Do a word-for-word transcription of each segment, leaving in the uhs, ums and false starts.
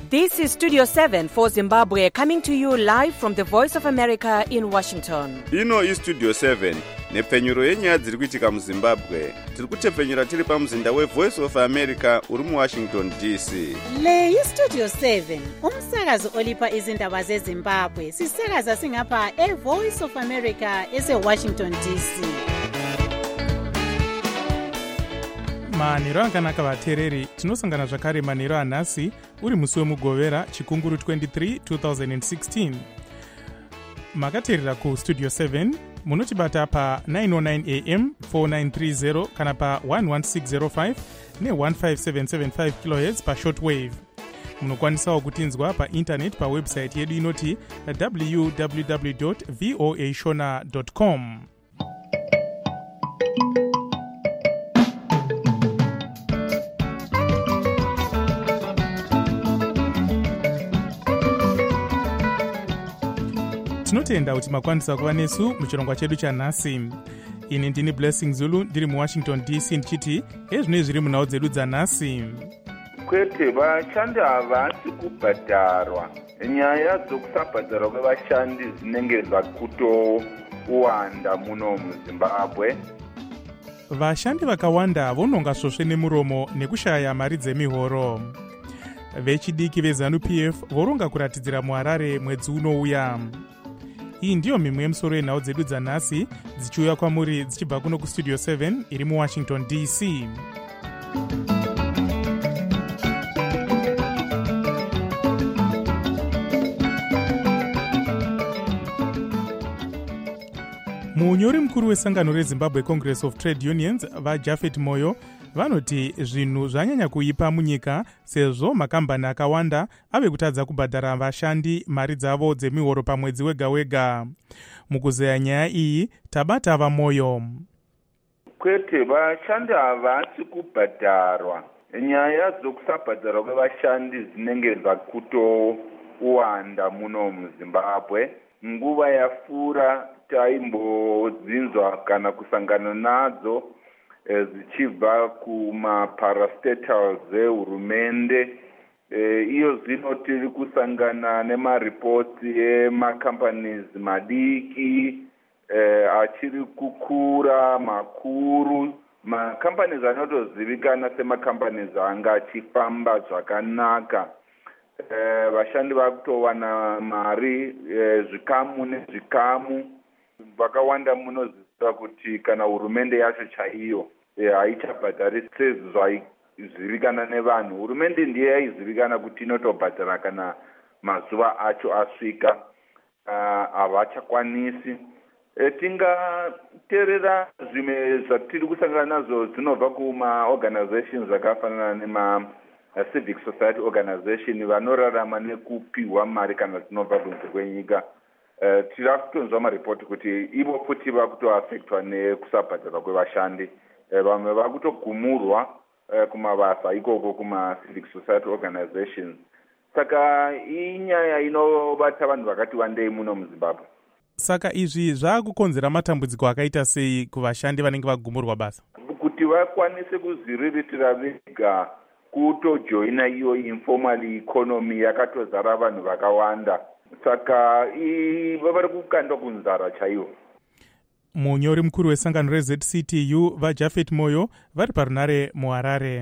This is Studio seven for Zimbabwe, coming to you live from the Voice of America in Washington. Ino is Studio seven, nepfenyuro yenyaya dziri kuitika muZimbabwe. Tiri kutepfenyura tiri pamuzinda weVoice of America uri muWashington D C. Le iStudio seven, umsakazo olipa izindaba zeZimbabwe. Sisakaza singapha eVoice of America eseWashington D C. manhero akanaka vateereri, tinosangana zvakare manhero anhasi uri musi wemugovera chikunguru twenty-three twenty sixteen. Makateerera kuStudio seven munotibata pa nine oh nine A M four nine three zero kana pa one one six zero five ne one five seven seven five kilohertz pa shortwave. Munokwanisawo kutinzwa pa internet pa website yedu inoti w w w dot voa shona dot com. Tinotenda kuti makwanisa kuva nesu muchirongwa chedu chanhasi. Ini ndini Blessing Zulu ndiri muWashington D C ndichiti ezvino zviri munhau dzedu dzanhasi. Kwete vashandi havasi kubhadharwa. Nyaya dzokusabhadharwa kwevashandi dzinenge dzakutowanda muno muZimbabwe. Vashandi vakawanda vononga svosve nemuromo nekushaya mari dzemihoro. Vechidiki veZANU P F voronga kuratidzira muHarare mwedzi unouya. Iyi ndiyo mimwe yemusoro yenhau dzedu dzanhasi dzichiuya kwamuri dzichibva kuno kuStudio seven iri muWashington D C. Munyori mukuru wesangano reZimbabwe Congress of Trade Unions vaJafet Moyo vanoti zvinhu zvanyanya kuipa munyika sezvo makambani akawanda ave kutadza kubhadhara vashandi mari dzavo dzemihoro pamwedzi wega wega. Mukuzeya nyaya iyi tabata vaMoyo. Kwete vashandi havasi kubhadharwa. Nyaya dzokusabhadharwa kwevashandi dzinenge dzakutowanda muno muZimbabwe. Nguva yapfuura taimbodzinzwa kana kusangana nadzo zichibva kumaparastatals ehurumende. E, iyo zvino tiri kusangana nemaripoti emacompanies madiki e, achiri kukura makuru. Macompanies anotozivikana semacompanies anga achifamba zvakanaka. E, vashandi vakutowana mari e, zvikamu nezvikamu. Vakawanda munoziva kuti kana hurumende yacho chaiyo haichabhadhari sezvaizivikana nevanhu. Hurumende ndiye yaizivikana kuti inotobhadhara kana mazuva acho asvika. Havachakwanisi. E, tingateerera zvimwe zvatiri kusangana nazvo dzinobva kumaorganizations zvakafanana nema civic society organization vanorarama nekupiwa mari kana dzinobva kunze kwenyika. Uh, tiri kutonzwa maripoti kuti ivo futi vakutoafektwa nekusabhadharwa kwevashandi. Uh, vamwe vakutogumurwa uh, kumabasa ikoko kuma-civic society organizations. Saka inyaya inobata vanhu vakati wandei muno muZimbabwe. Saka izvi zvaakukonzera matambudziko akaita sei kuvashandi vanenge vagumurwa basa? Kuti vakwanise kuzviriritira vega kutojoina iyo informal economy yakatozara vanhu vakawanda. Saka vari kukandwa kunzara chaiwo. Munyori mukuru wesangano reZ C T U vaJafet Moyo vari parunare muHarare.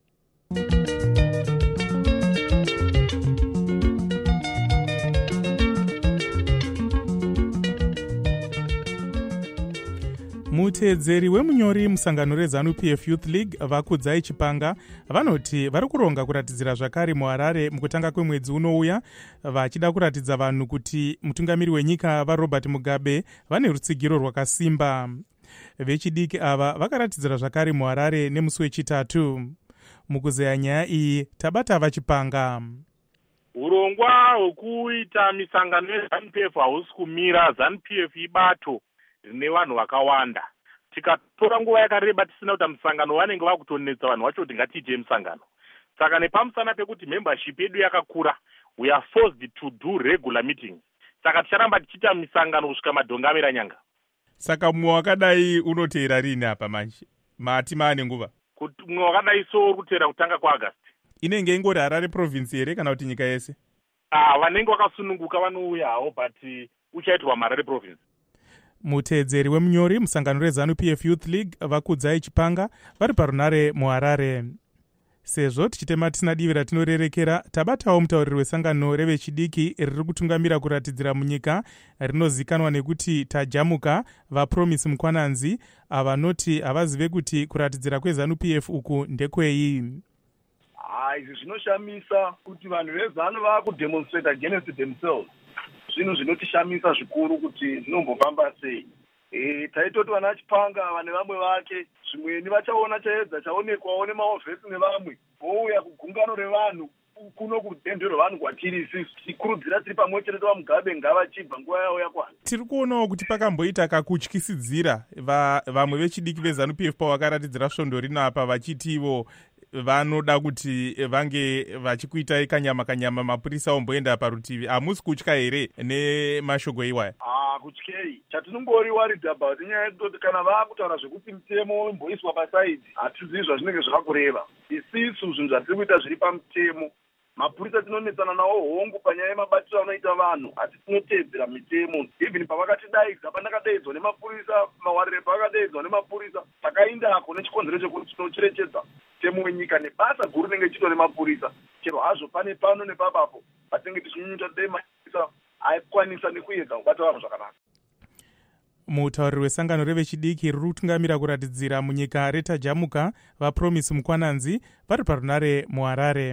Muteedzeri wemunyori musangano reZANU P F Youth League Vakudzai Chipanga vanoti vari kuronga kuratidzira zvakare muHarare mukutanga kwemwedzi unouya, vachida kuratidza vanhu kuti mutungamiri wenyika vaRobert Mugabe vane rutsigiro rwakasimba. Vechidiki ava vakaratidzira zvakare muHarare nemusi wechitatu. Mukuzeya nyaya iyi tabata vaChipanga. Urongwa hwekuita misangano yeZANU P F hausi kumira. ZANU P F ibato rine vanhu vakawanda. Tikatora nguva yakareba tisina kuti musangano vanenge vakutonetsa vanhu vacho kuti ngatiite musangano. Saka nepamusana pekuti membership yedu yakakura, we are forced to do regular meetings. Saka ticharamba tichiita misangano kusvika madhongamira nyanga. Saka mumwe wakadai unoteera rini apa manje? Mati maane nguva? Kuti mumwe wakadai so uri kuteera kutanga kwaAugust. inenge ingori Harare province here kana kuti nyika yese? Ah, vanenge vakasununguka vanouyawo but uchaitwa Harare province. Muteedzeri wemunyori musangano rezanu P F Youth League vakudzai Chipanga vari parunare muHarare. Sezvo tichitema tisina divi ratinorerekera, tabatawo mutauriri wesangano revechidiki riri kutungamira kuratidzira munyika rinozikanwa nekuti tajamuka vaPromise Mukwananzi, avanoti havazive kuti kuratidzira kwezanu P F uku ndekwei. Ah, izvi zvinoshamisa kuti vanhu vezanu vakudemonstrate against themselves. Zvinhu zvinotishamisa zvikuru kuti zvinombofamba sei. E, taitoti vana Chipanga vane vamwe vake zvimweni vachaona chaedza chaonekwawo nemaofesi nevamwe vouya kugungano revanhu kuno kudendo revanhu kwatiri isisi tikurudzira tiri pamwe chete vamugabe ngavachibva nguva yavo yakwana. Tiri kuonawo kuti pakamboita kakutyisidzira vamwe vechidiki vezanu P F pavakaratidzira svondo rino apa vachitivo vanoda kuti vange vachikuitai kanyama kanyama mapurisa omboenda parutivi. Hamusi kutya here nemashoko iwaya? Ah, kutyei. Chatinongori worried about inyaya yekutoti kana vaakutaura zvekuti mutemo wemboiswa pasaidi hatizivi zvazvinenge zvakakureva. Isisu zvinhu zvatiri kuita zviri pamutemo. Mapurisa tinonetsana nawo hongu panyaya yemabatiro anoita vanhu, asi tinoteedzera mitemo. Even pavakatidaidza pandakadaidzwa nemapurisa, mawarire pavakadaidzwa nemapurisa, takaindako nechikonzero chekuti tinocherechedza mutemo wenyika nebasa guru rinenge richiitwa nemapurisa. Chero hazvo pane pano nepapapo patinenge tichinyunyuta dai mapurisa aikwanisa nekuedza kubata vanhu zvakanaka. Mutauriri wesangano revechidiki riri kutungamira kuratidzira munyika retajamuka vaPromise Mukwananzi vari parunare muHarare.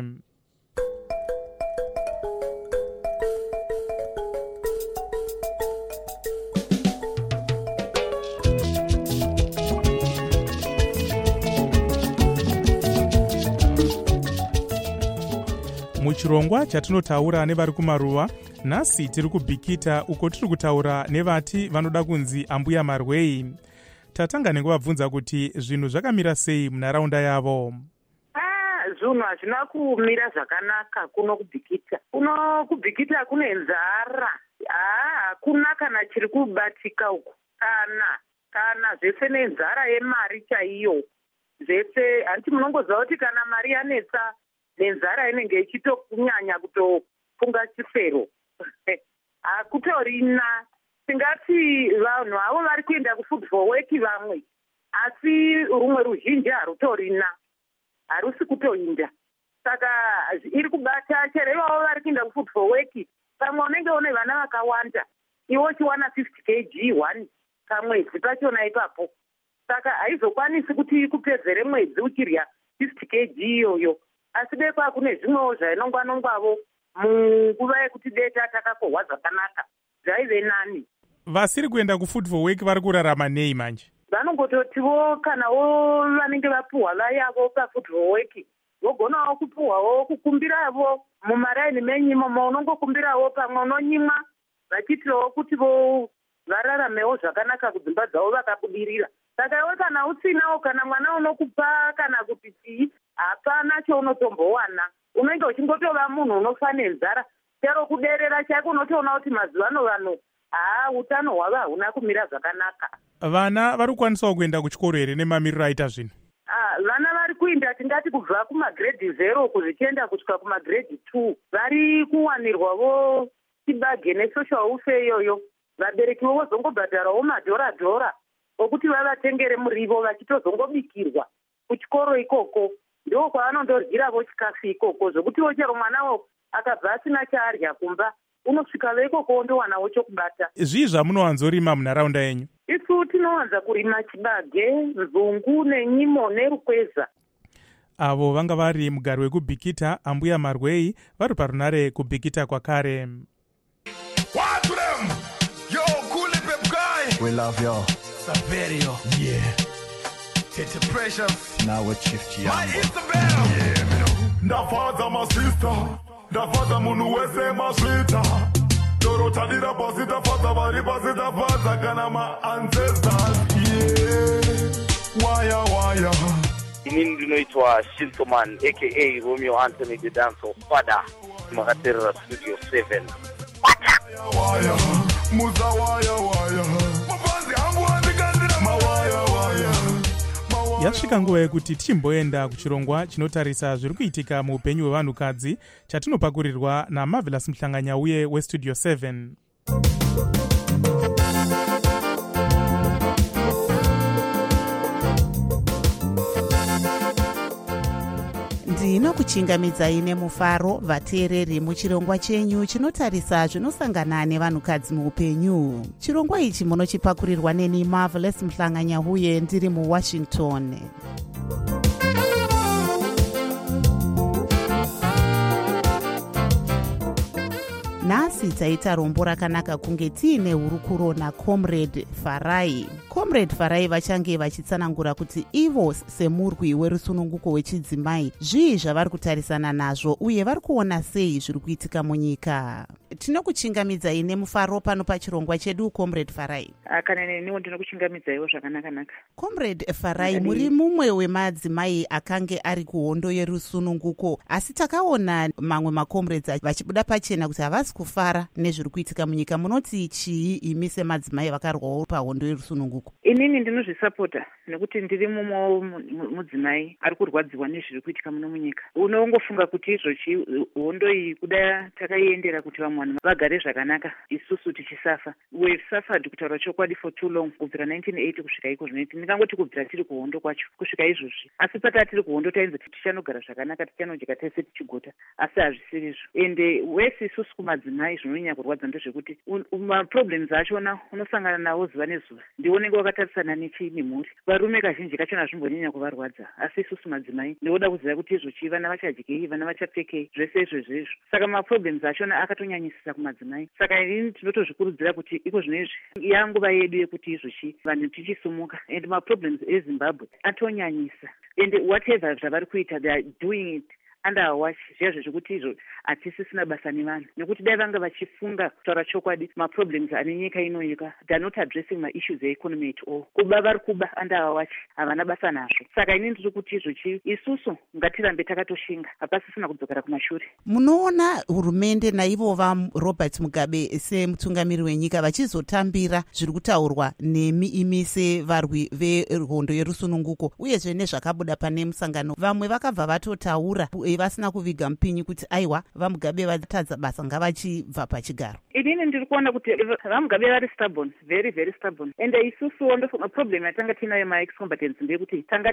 Muchirongwa chatinotaura nevari kumaruva, nhasi tiri kubhikita uko tiri kutaura nevati vanoda kunzi ambuya Marwei. Tatanga nekuvabvunza kuti zvinhu zvakamira sei munharaunda yavo. Ah, zvinhu hazvina kumira zvakanaka kuno kubhikita. Kuno kubhikita kune nzara. Ah, hakuna kana chiri kubatika uku. Kana kana zvese nenzara yemari chaiyo. Zvese handiti munongoziva kuti kana mari yanetsa nenzara inenge ichitonyanya kutofunga chifero. Hakutorina. Tingati vanhu avo vari kuenda kufood for work vamwe, asi rumwe ruzhinji harutorina, harusi kutoinda. Saka iri kubata chero ivavo vari kuenda kufood for work, pamwe unenge une vana vakawanda, iwo chiwana fifty kilograms one kamwedzi pachona ipapo. Saka haizokwanisi kuti kupedzere mwedzi uchirya fifty kilograms iyoyo. Asi bekwa kune zvimwewo zvainongwanongwavo munguva yekuti deta takakohwa zvakanaka zvaive nani. Vasiri kuenda kufood for work vari kurarama nei manje? Vanongototiwo kanawo vanenge vapuhwa vayavo pafood for work vogonawo kupuhwawo kukumbiravo mumaraini menyimo maunongokumbirawo pamwe unonyimwa vachitirawo kuti vo vararamewo zvakanaka kudzimba dzavo vakabudirira. Saka iwe kana usinawo kana mwana unokupa kana kuti chii hapana chaunotombowana, unenge uchingotova munhu unofa nenzara. Chero kuderera chako unotoona kuti mazuva ano vanhu haa utano hwavo hauna kumira zvakanaka. Vana vari kukwanisawo kuenda kuchikoro here nemamiriro aita zvinhu? Ah, vana vari kuinda tingati kubva kumagrade zero kuzvichienda kusvika kumagrade two. Vari kuwanirwawo chibage nesocial welfare iyoyo. Vaberekiwo vozongobhadharawo madhora dhora okuti vavatengere murivo vachitozongobikirwa kuchikoro ikoko. Ndiko kwavanondoryiravo chikafu ikoko zvokutiwo chero mwanawo akabva asina chaarya kumba unosvika veikoko ndowanawo chokubata. Zvii zvamunowanzorima munharaunda yenyu? Isu tinowanza kurima chibage, nzungu nenyimo nerukweza. Avo vanga vari mugari wekubhikita ambuya Marwei vari parunare kubhikita kwakare. We love you. Saverio. Yeah. It's a precious. Now we're shift you. My Isabel. Yeah, ndafaza my sister. Ndafaza munu wese my sweeter. Doro tadira pasita faza bari pasita faza kana my ancestors. Yeah. Waya waya. Inini ndinoitwa Shintoman aka Romeo Anthony the Dancer Father. Makatera Studio seven. Waya waya. Muza waya waya. yasvika nguva yekuti tichimboenda kuchirongwa chinotarisa zviri kuitika muupenyu hwevanhukadzi chatinopakurirwa naMarvelous Mhlanganyauye westudio seven. ndinokuchingamidzai nemufaro vateereri muchirongwa chenyu chinotarisa zvinosangana nevanhukadzi muupenyu. Chirongwa ichi munochipakurirwa neni Marvelous Mhlanganyauye ndiri muWashington. Nhasi taita rombo rakanaka kunge tiine hurukuro naComrade Farai. Comrade Farai vachange vachitsanangura kuti ivo semurwi werusununguko wechidzimai zvii zvavari kutarisana nazvo uye vari kuona sei zviri kuitika munyika. Tinokuchingamidzai nemufaro pano pachirongwa chedu Comrade Farai. Kana neniwo ndinokuchingamidzaiwo zvakanaka-naka. Comrade Farai, muri mumwe wemadzimai akange ari kuhondo yerusununguko, asi takaona mamwe macomrades vachibuda pachena kuti havasi kufara nezviri kuitika munyika. Munoti chii imi semadzimai vakarwawo pahondo yerusununguko? Inini ndinozvisapota nekuti ndiri mumwe mudzimai ari kurwadziwa nezviri kuitika muno munyika. Unongofunga kuti izvochi hondo iyi kuda takaiendera kuti vamwe vanhu vagare zvakanaka isusu tichisafa. We've suffered kutaura chokwadi for too long, kubvira nineteen eighty kusvika iko zvinoiti. Ndingangoti kubvira tiri kuhondo kwacho kusvika izvozvi. Asi pataa tiri kuhondo tainzi tichanogara zvakanaka, tichanojeka tese tichigota, asi hazvisiri izvo. Ende wese isusu kumadzimai zvinonyanya kurwadza ndezvekuti maproblems achona unosangana nawo zuva nezuva ndionenge wakatarisana nechii nemhuri. Varume kazhinji kachona hazvimbonyanya kuvarwadza, asi isusu madzimai ndinoda kuziva kuti izvochi vana vachadyei, vana vachapfekei, zvese izvozvo izvo. Saka maproblems achona akatonyanyisisa kumadzimai. Saka inini tinotozvikurudzira kuti iko zvinezvi yanguva yedu yekuti izvochi vanhu tichisumuka. And maproblems eZimbabwe atonyanyisa. And whatever zvavari kuita, they are doing it under our watch. Zvezvo zvekuti izvo hatisisina basa nevanhu, nekuti dai vanga vachifunga kutaura chokwadi maproblems ane nyika inoika, they are not addressing my issues economy at all. Kuba vari kuba under our watch, havana basa nazvo. Saka inini ndiri kuti izvochi isusu ngatirambe takatoshinga, hapasisina kudzokera kumashure. Munoona hurumende naivo vaRobert Mugabe semutungamiri wenyika vachizotambira zviri kutaurwa nemi imi sevarwi vehondo yerusununguko, uyezve nezvakabuda pane musangano? Vamwe vakabva vatotaura vasina kuviga mupinyi kuti aiwa vaMugabe vatadza basa ngavachibva pachigaro. Inini ndiri kuona kuti vaMugabe vari stubborn, very very stubborn. And isusuwo ndofunga problem yatanga tinayo ma-ex-combatants ndeyekuti tanga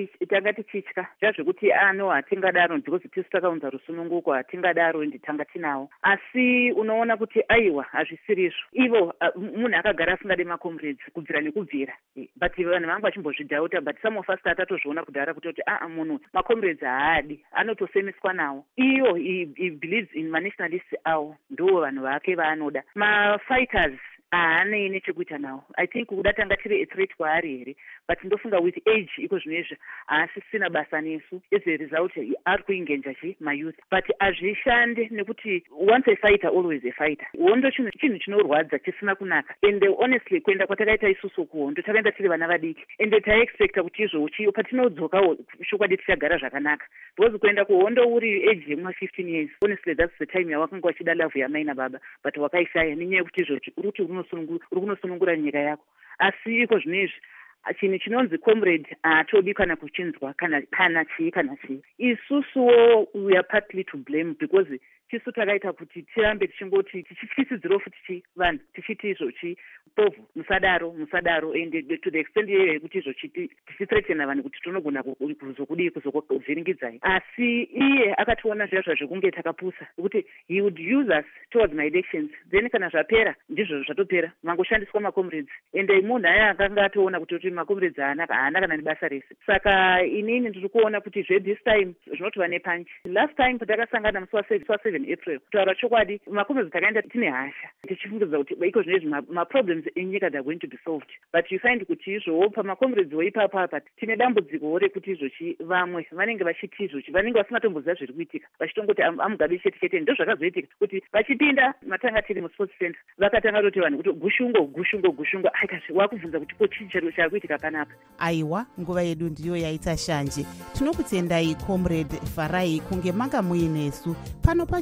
tichitya zvazvekuti ano hatingadaro because tisu takaunza rusununguko, hatingadaro ende tanga tinawo. Asi unoona kuti aiwa hazvisiri izvo. Ivo munhu akagara asingade macomrades kubvira nekubvira. But vanhu vanga vachimbozvidhauta, but some of us tatozviona kudhara kuti aa munhu macomrades haadi, anotosemeswa nawo. Iyo he believes in ma-nationalists awo, ndo vanhu vake vaanoda. Ma-fighters haanei nechekuita nawo. I think kuda tanga tiri a threat kwaari here, but ndofunga with age iko zvinezvi haasisina basa nesu. As a result ari kuingenja chi mayouth, but hazvishande nekuti once a fighter always a fighter. Hondo chinhu chinhu chinorwadza chisina kunaka. And honestly kuenda kwatakaita isusu kuhondo takaenda tiri vana vadiki, and taexpecta kuti izvochi patinodzokawo chokwadi tichagara zvakanaka. Because kuenda kuhondo uri age yema fifteen years, honestly that's the time yawakanga wachida love yamai nababa, but wakaishaya nenyaya yekuti izvochi uri kuti uri kunosunungura nyika yako. Asi iko zvinezvi chinhu chinonzi comrade haatodi kana kuchinzwa kana kana chii kana chii. Isusuwo we are partly to blame because tisu takaita kuti tirambe tichingoti tichityisidzirawo futi chi vanhu tichiti izvochi povhu musadaro musadaro, and to the extent yekuti izvochi tichithreatena vanhu kuti tinogona kuzokudii kuzokuvhiringidzai. Asi iye akationa zviya zvazvekunge takapusa kuti he would use us towards my elections, then kana zvapera ndizvo zvatopera mangoshandiswa macomrades. And munhu aya akanga atoona kuti macomrades haana kana nebasa rese. Saka inini ndiri kuona kuti zve this time zvinotova nepanchi. Last time patakasangana musi wa April, kutaura chokwadi macomrades takaenda tine hasha tichifungidza kuti iko zvinezvi maproblems enyika they are going to be solved, but you find kuti izvowo pamacomrades woipapo apa tine dambudziko rekuti izvochi vamwe vanenge vachiti izvochi vanenge vasingatomboziva zviri kuitika, vachitongoti aMugabe chete chete. Ndo zvakazoitika kuti vachipinda matanga tiri musports center vakatanga toti vanhu kuti gushungo gushungo gushungo, aikazve wakubvunza kuti ko chii chari kuitika panapa. Aiwa, nguva yedu ndiyo yaita shanje. Tinokutendai Comrade Farai kunge manga muinesu pano pa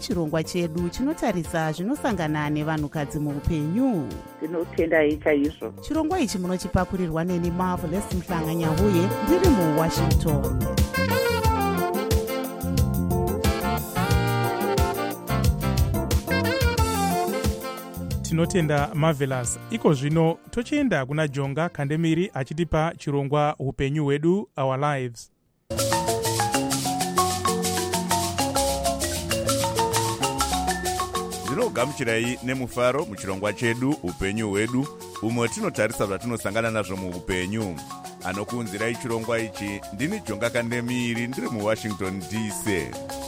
chirongwa chedu chinotarisa zvinosangana nevanhukadzi muupenyu. Tinotendai chaizvo. Chirongwa ichi munochipakurirwa neni Marvelous Mhlanga Nyahuye ndiri muWashington. Tinotenda Marvelous. Iko zvino tochienda kuna Jonga Kandemiri achitipa chirongwa upenyu hwedu, Our Lives. Ndinogamuchirai nemufaro muchirongwa chedu upenyu hwedu, umwe tinotarisa zvatinosangana nazvo muupenyu. Anokuunzirai chirongwa ichi ndini Jonga Kandemiri ndiri muWashington D C.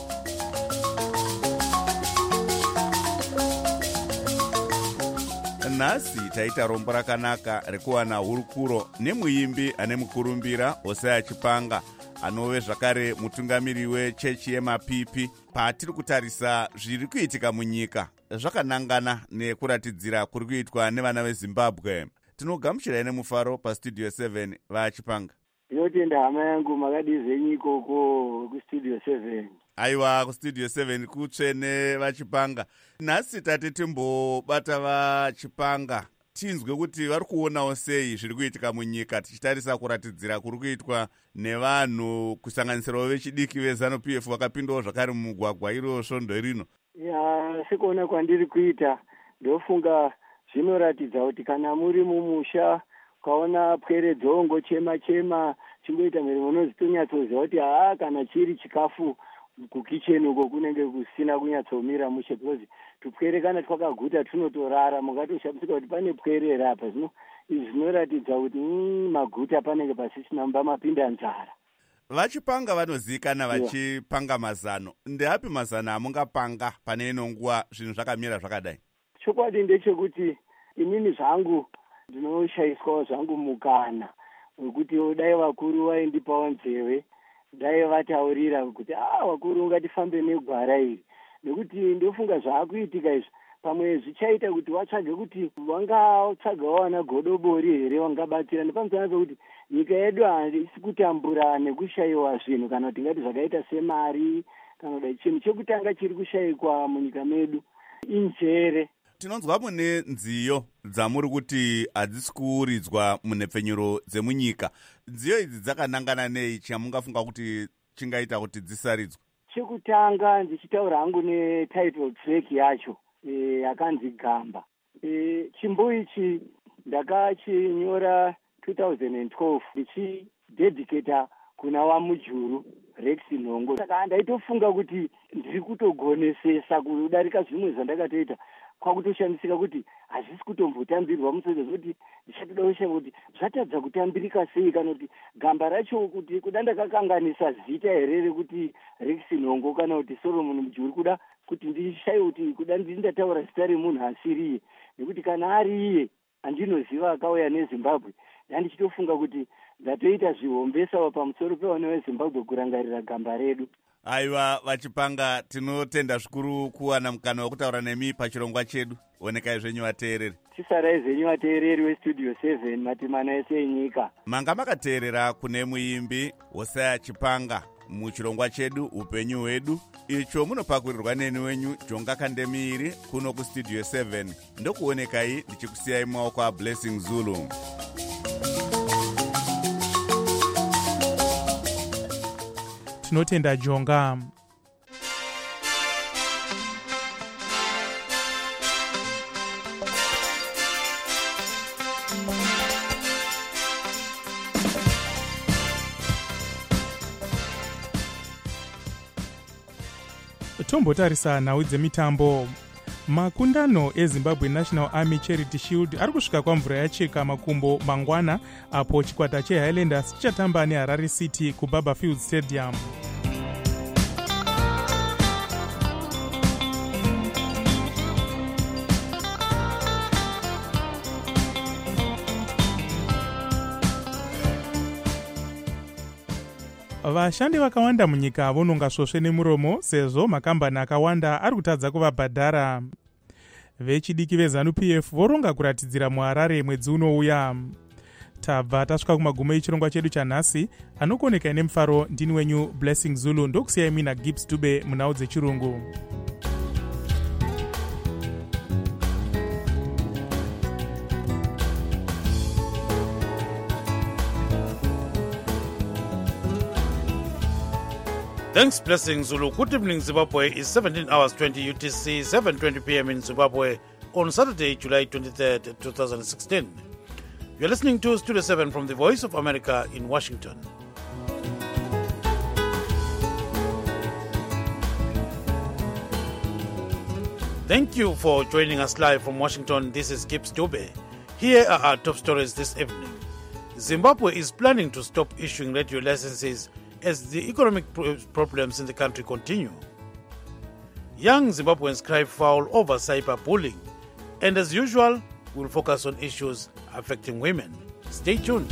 Nhasi taita rombo rakanaka rekuwana hurukuro nemuimbi ane mukurumbira Hosea Chipanga, anove zvakare mutungamiri wechechi yemapipi. Patiri kutarisa zviri kuitika munyika zvakanangana nekuratidzira kuri kuitwa nevana veZimbabwe. Tinogamuchirai nemufaro pastudio seven vaChipanga. Ndinotenda hama yangu makadizvenyi ikoko kustudio seven. Aiwa, kustudio seven kutsvene vaChipanga. Nhasi tate timbobata vaChipanga tinzwe kuti vari kuonawo sei zviri kuitika munyika, tichitarisa kuratidzira kuri kuitwa nevanhu kusanganisirawo vechidiki veZanu-P F vakapindawo zvakare mumugwagwa iro svondo rino. Ya, sekuona kwandiri kuita ndofunga zvinoratidza kuti kana muri mumusha ukaona pwere dzongo chema chema chingoita mhere munozitonyatsoziva kuti haa kana chiri chikafu kukicheni uko kunenge kusina kunyatsomira mushe, because tupwere kana twakaguta tunotorara, mungatoshambudzika kuti pane pwere rapa. Zvino izvi zvinoratidza kuti mm, maguta panenge pasisina mba mapinda nzara. VaChipanga vanozivikana vachipanga mazano. Ndeapi mazano amungapanga pane ino nguva zvinhu zvakamira zvakadai? Chokwadi ndechekuti inini zvangu ndinoshayiswawo zvangu mukana wekuti dai vakuru vaindipawo nzeve, dai vataurira kuti ah vakuru ngatifambe negwara iri, nekuti ndofunga zvaakuitika izvi pamwe zvichaita kuti watsvage kuti wangatsvagawo vana godobori here wangabatsira, nepamusana pekuti nyika yedu haisi kutambura nekushayiwa zvinhu, kana kuti ngati zvakaita semari kana kudai. Chinhu chekutanga chiri kushayikwa munyika medu injere. Tinonzwa mune nziyo dzamuri kuti hadzisi kuuridzwa munhepfenyuro dzemunyika. Nziyo idzi dzakanangana nei chamungafunga kuti chingaita kuti dzisaridzwe? Chekutanga ndichitaura hangu netitle track yacho yakanzi Gamba. E, chimbo ichi ndakachinyora two thousand twelve ndichidedicata kuna waMujuru Rex Nhongo. Saka ndaitofunga kuti ndiri kutogonesesa kudarika zvimwe zvandakatoita, kwakutoshandisika kuti hazvisi kutombotambirwa musodzi kuti ndichatoda kushanga kuti zvatadza kutambirika sei, kana kuti gamba racho kuti kuda ndakakanganisa zita here rekuti Rex Nhongo kana kuti Solomon Mujuru, kuda kuti ndishaye kuti kuda ndindataura zita remunhu asiriye, nekuti kana ari iye andinoziva akauya neZimbabwe, ndandichitofunga kuti ndatoita zvihombesa pamusoro pevana veZimbabwe kurangarira gamba redu. Aiwa vaChipanga, tinotenda zvikuru kuwana mukana wekutaura nemi pachirongwa chedu. Onekai zvenyu vateereri. Chisarai zvenyu vateereri westudio seven matimana ese enyika. Manga makateerera kune muimbi Hosea Chipanga muchirongwa chedu upenyu hwedu, icho munopakurirwa neni wenyu Jonga Kandemiri kuno kustudio seven. Ndokuonekai ndichikusiyai mumaoko aBlessing Zulu. Tinotenda Jonga. Tombotarisa nhau dzemitambo. Makundano eZimbabwe National Army Charity Shield ari kusvika kwamvura yacheka makumbo mangwana, apo chikwata cheHighlanders chichatamba neHarare City kuBaba Field Stadium. Vashandi vakawanda munyika vononga svosve nemuromo sezvo makambani akawanda ari kutadza kuvabhadhara. Vechidiki veZanu-P F voronga kuratidzira muHarare mwedzi unouya. Tabva tasvika kumagumo echirongwa chedu chanhasi. Anokuonekai nemufaro ndini wenyu Blessing Zulu, ndokusiyai mina Gibbs Dube munhau dzechirungu. Thanks, Blessing Zulu. Good evening, Zimbabwe. It's seventeen hours twenty U T C, seven twenty p m in Zimbabwe on Saturday, July twenty-third, twenty sixteen. You're listening to Studio seven from the Voice of America in Washington. Thank you for joining us live from Washington. This is Gibbs Dube. Here are our top stories this evening. Zimbabwe is planning to stop issuing radio licenses as the economic problems in the country continue. Young Zimbabweans cry foul over cyberbullying. And as usual, we'll focus on issues affecting women. Stay tuned.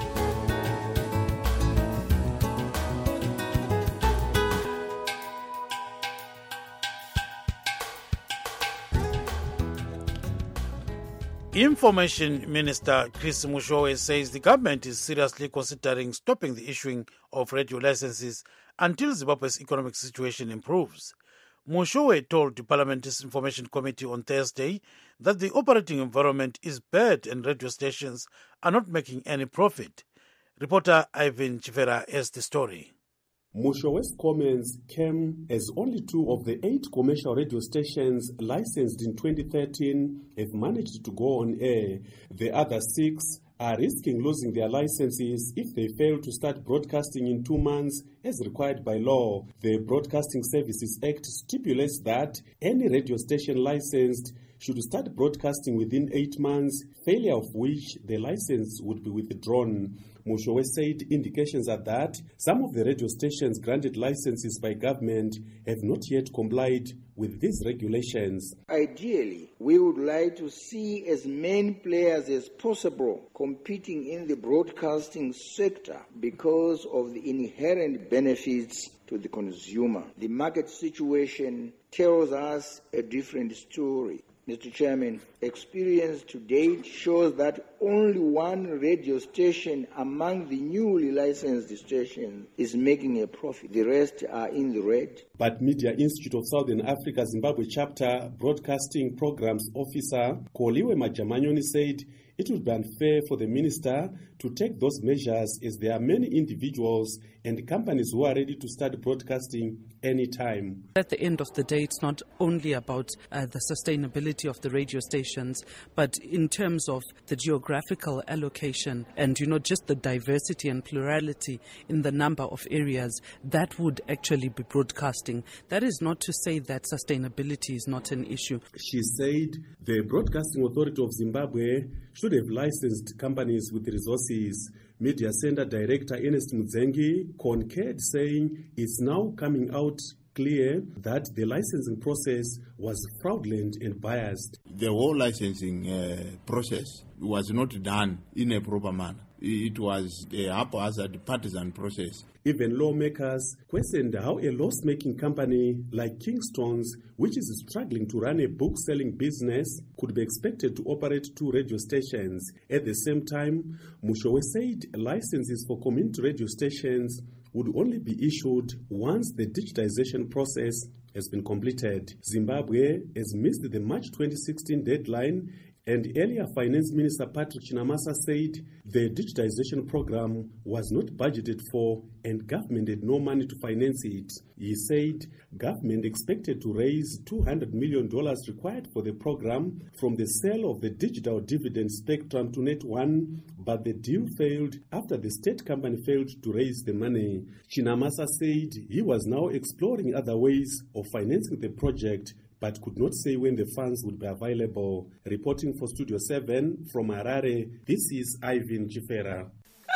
Information Minister Chris Mushowe says the government is seriously considering stopping the issuing of radio licenses until Zimbabwe's economic situation improves. Mushowe told the Parliament's Information Committee on Thursday that the operating environment is bad and radio stations are not making any profit. Reporter Ivan Chivera has the story. Mushowe's comments came as only two of the eight commercial radio stations licensed in twenty thirteen have managed to go on air. The other six are risking losing their licenses if they fail to start broadcasting in two months as required by law. The Broadcasting Services Act stipulates that any radio station licensed should start broadcasting within eight months, failure of which the license would be withdrawn. Mushowe said indications are that some of the radio stations granted licenses by government have not yet complied with these regulations. Ideally, we would like to see as many players as possible competing in the broadcasting sector because of the inherent benefits to the consumer. The market situation tells us a different story. Mister Chairman, experience to date shows that only one radio station among the newly licensed stations is making a profit. The rest are in the red. But Media Institute of Southern Africa Zimbabwe Chapter Broadcasting Programs Officer Koliwe Majamanyoni said it would be unfair for the minister to take those measures as there are many individuals and companies who are ready to start broadcasting anytime. At the end of the day, it's not only about uh, the sustainability of the radio stations, but in terms of the geographical allocation and, you know, just the diversity and plurality in the number of areas that would actually be broadcasting. That is not to say that sustainability is not an issue. She said the Broadcasting Authority of Zimbabwe should have licensed companies with resources. Media Center Director Ernest Mudzengi concurred, saying it's now coming out clear that the licensing process was fraudulent and biased. The whole licensing uh, process was not done in a proper manner. It was a haphazard partisan process. Even lawmakers questioned how a loss-making company like Kingston's, which is struggling to run a book-selling business, could be expected to operate two radio stations. At the same time, Mushowe said licenses for community radio stations would only be issued once the digitization process has been completed. Zimbabwe has missed the March twenty sixteen deadline, and earlier Finance Minister Patrick Chinamasa said the digitization program was not budgeted for and government had no money to finance it. He said government expected to raise two hundred million dollars required for the program from the sale of the digital dividend spectrum to Net one, but the deal failed after the state company failed to raise the money. Chinamasa said he was now exploring other ways of financing the project, but could not say when the funds would be available. Reporting for Studio seven from Harare, this is Ivan Chifera.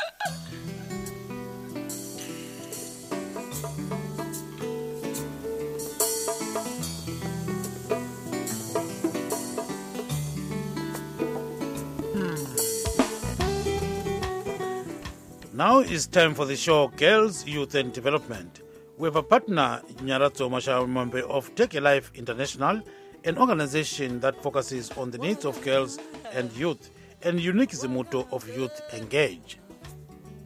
Now it's time for the show Girls, Youth and Development. We have a partner, Nyaratso Mashamambe of Take a Life International, an organization that focuses on the needs of girls and youth, and Unique is the motto of Youth Engage.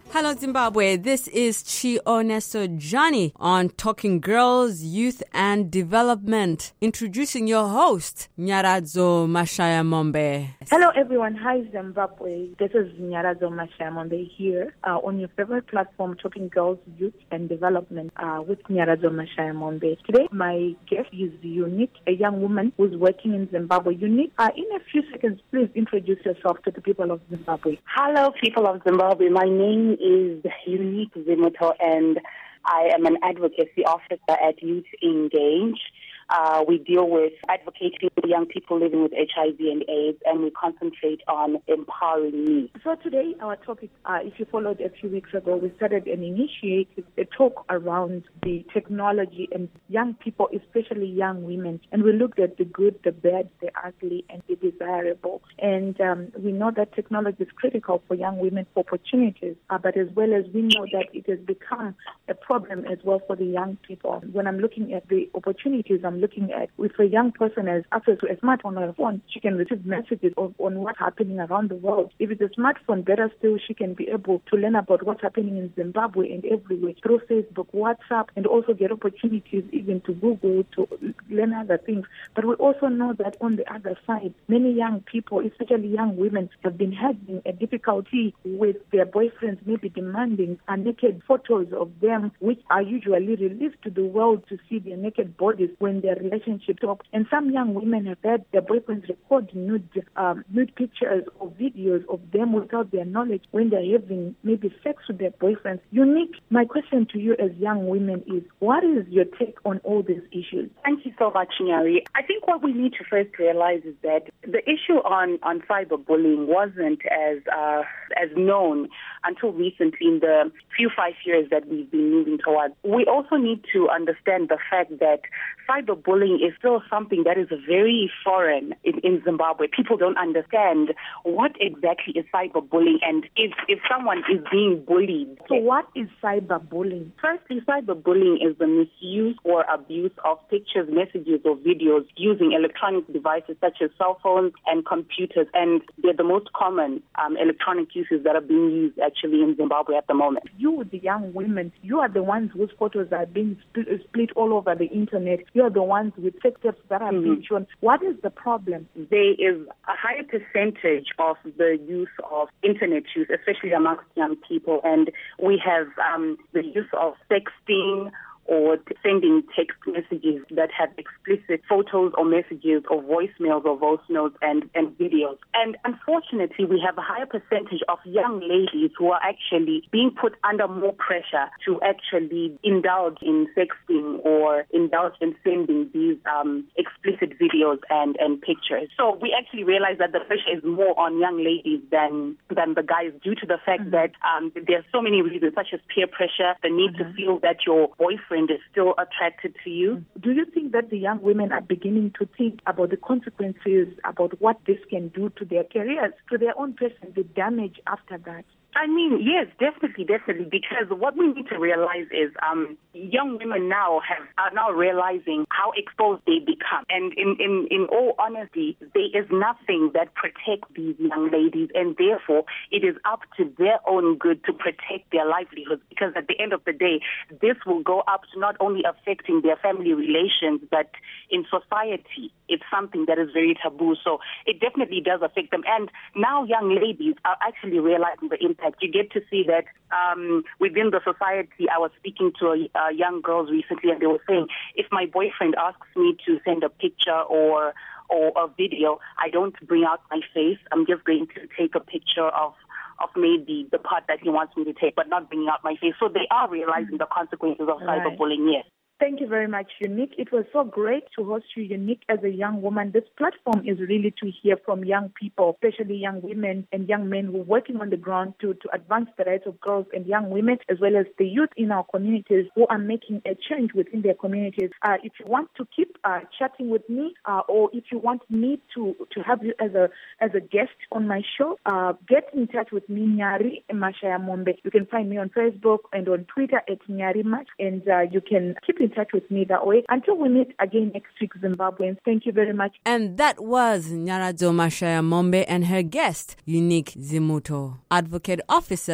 Hello, Zimbabwe. This is Chioneso Johnny on Talking Girls, Youth and Development. Introducing your host, Nyaradzo Mashayamombe. Hello, everyone. Hi, Zimbabwe. This is Nyaradzo Mashayamombe here uh, on your favorite platform, Talking Girls, Youth and Development uh, with Nyaradzo Mashayamombe. Today, my guest is Unique, a young woman who's working in Zimbabwe. Unique, uh, in a few seconds, please introduce yourself to the people of Zimbabwe. Hello, people of Zimbabwe. My name is Unique Zimuto, and I am an advocacy officer at Youth Engage. Uh, we deal with advocating for young people living with H I V and AIDS, and we concentrate on empowering me. So today, our topic, uh, if you followed a few weeks ago, we started and initiated a talk around the technology and young people, especially young women. And we looked at the good, the bad, the ugly, and the desirable. And um, we know that technology is critical for young women for opportunities, uh, but as well as we know that it has become a problem as well for the young people. When I'm looking at the opportunities, I'm looking at if a young person has access to a smartphone or a phone, she can receive messages of, on what's happening around the world. If it's a smartphone, better still, she can be able to learn about what's happening in Zimbabwe and everywhere through Facebook, WhatsApp, and also get opportunities even to Google to learn other things. But we also know that on the other side, many young people, especially young women, have been having a difficulty with their boyfriends maybe demanding a naked photos of them, which are usually released to the world to see their naked bodies when their relationship talk. And some young women have had their boyfriends record nude, um, nude pictures or videos of them without their knowledge when they're having maybe sex with their boyfriends. Unique, my question to you as young women is, what is your take on all these issues? Thank you so much, Nyari. I think what we need to first realize is that the issue on, on cyberbullying wasn't as uh, as known until recently in the few five years that we've been moving towards. We also need to understand the fact that cyberbullying is still something that is very foreign in, in Zimbabwe. People don't understand what exactly is cyberbullying and if, if someone is being bullied. So what is cyberbullying? Firstly, cyberbullying is the misuse or abuse of pictures, messages, or videos using electronic devices such as cell phones and computers, and they're the most common um, electronic uses that are being used actually in Zimbabwe at the moment. You, the young women, you are the ones whose photos are being split, split all over the internet. You are the ones with sex tapes that are mm-hmm. being shown. What is the problem? There is a higher percentage of the use of internet use, especially amongst young people, and we have um, the use of sexting or sending text messages that have explicit photos or messages or voicemails or voice notes and, and videos. And unfortunately, we have a higher percentage of young ladies who are actually being put under more pressure to actually indulge in sexting or indulge in sending these um, explicit videos and, and pictures. So we actually realize that the pressure is more on young ladies than, than the guys due to the fact mm-hmm. that um, there are so many reasons, such as peer pressure, the need mm-hmm. to feel that your boyfriend is still attracted to you. Do you think that the young women are beginning to think about the consequences, about what this can do to their careers, to their own person, the damage after that? I mean, yes, definitely, definitely, because what we need to realize is um, young women now have are now realizing how exposed they become. And in, in, in all honesty, there is nothing that protects these young ladies, and therefore it is up to their own good to protect their livelihoods, because at the end of the day, this will go up to not only affecting their family relations, but in society, it's something that is very taboo. So it definitely does affect them. And now young ladies are actually realizing the impact. You get to see that um, within the society. I was speaking to a, uh, young girls recently, and they were saying, if my boyfriend asks me to send a picture or or a video, I don't bring out my face. I'm just going to take a picture of of maybe the part that he wants me to take, but not bringing out my face. So they are realizing the consequences of right. cyberbullying, yes. Thank you very much, Unique. It was so great to host you, Unique, as a young woman. This platform is really to hear from young people, especially young women and young men who are working on the ground to, to advance the rights of girls and young women, as well as the youth in our communities who are making a change within their communities. Uh, if you want to keep uh, chatting with me, uh, or if you want me to, to have you as a as a guest on my show, uh, get in touch with me, Nyari Mashayamombe. You can find me on Facebook and on Twitter at Nyari Mash, and uh, you can keep in touch with me that way. Until we meet again next week, Zimbabweans, thank you very much. And that was Nyaradzo Mashayamombe and her guest, Unique Zimuto, Advocate Officer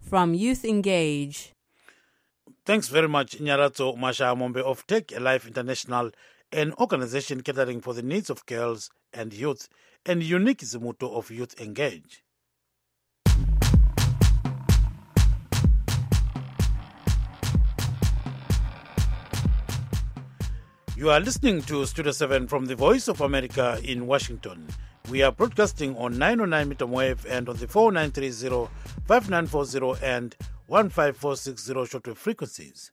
from Youth Engage. Thanks very much, Nyarazo Mashayamombe of Take a Life International, an organization catering for the needs of girls and youth, and Unique Zimuto of Youth Engage. You are listening to Studio seven from the Voice of America in Washington. We are broadcasting on nine oh nine meter wave and on the four nine three zero, five nine four zero and one five four six zero shortwave frequencies.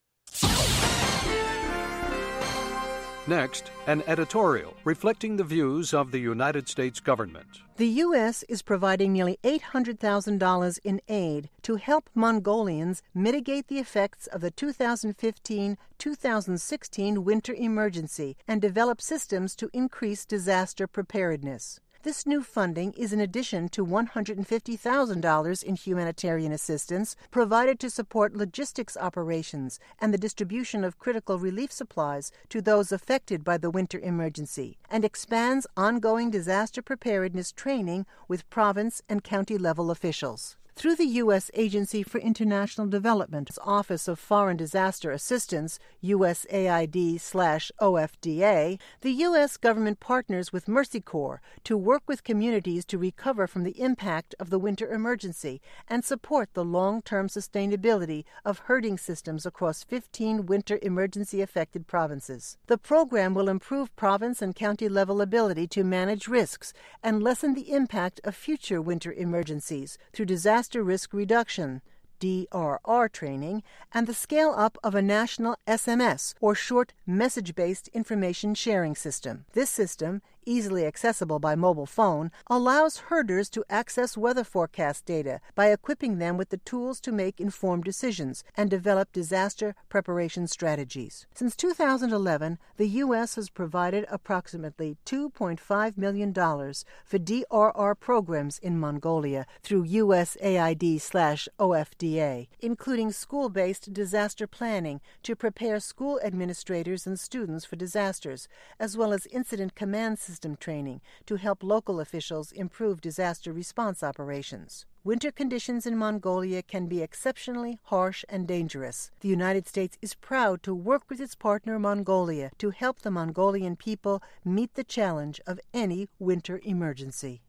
Next, an editorial reflecting the views of the United States government. The U S is providing nearly eight hundred thousand dollars in aid to help Mongolians mitigate the effects of the two thousand fifteen to two thousand sixteen winter emergency and develop systems to increase disaster preparedness. This new funding is in addition to one hundred fifty thousand dollars in humanitarian assistance provided to support logistics operations and the distribution of critical relief supplies to those affected by the winter emergency, and expands ongoing disaster preparedness training with province and county level officials. Through the U S Agency for International Development's Office of Foreign Disaster Assistance, U S A I D slash O F D A, the U S government partners with Mercy Corps to work with communities to recover from the impact of the winter emergency and support the long-term sustainability of herding systems across fifteen winter emergency-affected provinces. The program will improve province and county-level ability to manage risks and lessen the impact of future winter emergencies through disaster risk reduction, D R R training, and the scale-up of a national S M S, or short message-based information sharing system. This system, easily accessible by mobile phone, allows herders to access weather forecast data by equipping them with the tools to make informed decisions and develop disaster preparation strategies. Since two thousand eleven, the U S has provided approximately two point five million dollars for D R R programs in Mongolia through U S A I D slash O F D A, including school-based disaster planning to prepare school administrators and students for disasters, as well as incident command system training to help local officials improve disaster response operations. Winter conditions in Mongolia can be exceptionally harsh and dangerous. The United States is proud to work with its partner Mongolia to help the Mongolian people meet the challenge of any winter emergency.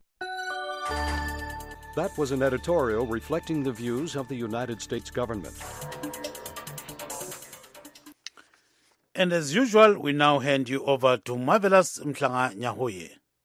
That was an editorial reflecting the views of the United States government. And as usual, we now hand you over to Marvelous Mhlanga Nyahoye.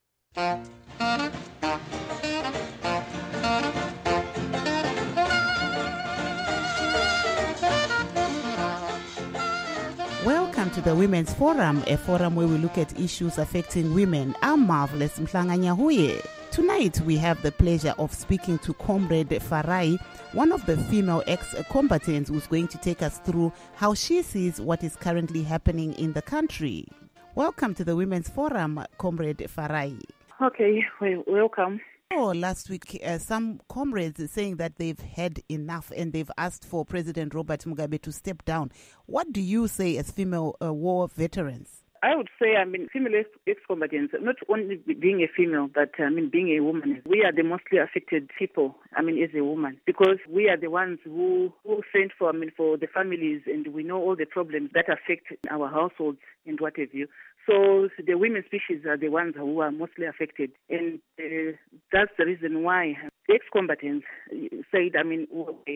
Welcome to the Women's Forum, a forum where we look at issues affecting women. I'm Marvelous Mhlanga Nyahoye. Tonight, we have the pleasure of speaking to Comrade Farai, one of the female ex-combatants who's going to take us through how she sees what is currently happening in the country. Welcome to the Women's Forum, Comrade Farai. Okay, well, welcome. Oh, last week, uh, some comrades are saying that they've had enough and they've asked for President Robert Mugabe to step down. What do you say as female uh, war veterans? I would say, I mean, female ex-combatants, not only being a female, but I mean, being a woman, we are the mostly affected people, I mean, as a woman, because we are the ones who, who fend for, I mean, for the families, and we know all the problems that affect our households and what have you. So the women species are the ones who are mostly affected. And uh, that's the reason why ex-combatants said, I mean,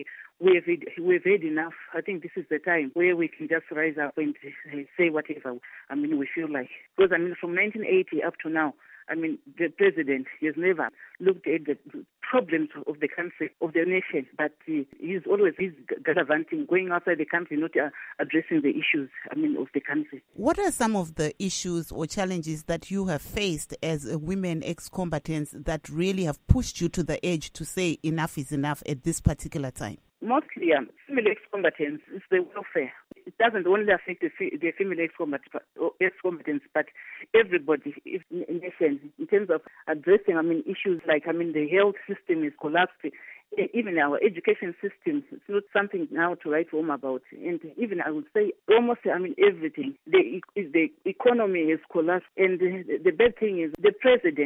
we have, we have had enough. I think this is the time where we can just rise up and say whatever, I mean, we feel like. Because, I mean, from nineteen eighty up to now, I mean, the president has never looked at the problems of the country, of the nation, but uh, he's always he's gallivanting, going outside the country, not uh, addressing the issues, I mean, of the country. What are some of the issues or challenges that you have faced as a women ex-combatants that really have pushed you to the edge to say enough is enough at this particular time? Mostly, um, female ex-combatants, it's the welfare. It doesn't only affect the, the female ex-combatants, but everybody in the nation, in terms of addressing, I mean, issues like, I mean, the health system is collapsed. Even our education system, it's not something now to write home about. And even I would say almost, I mean, everything. The, the economy is collapsed. And the, the bad thing is the president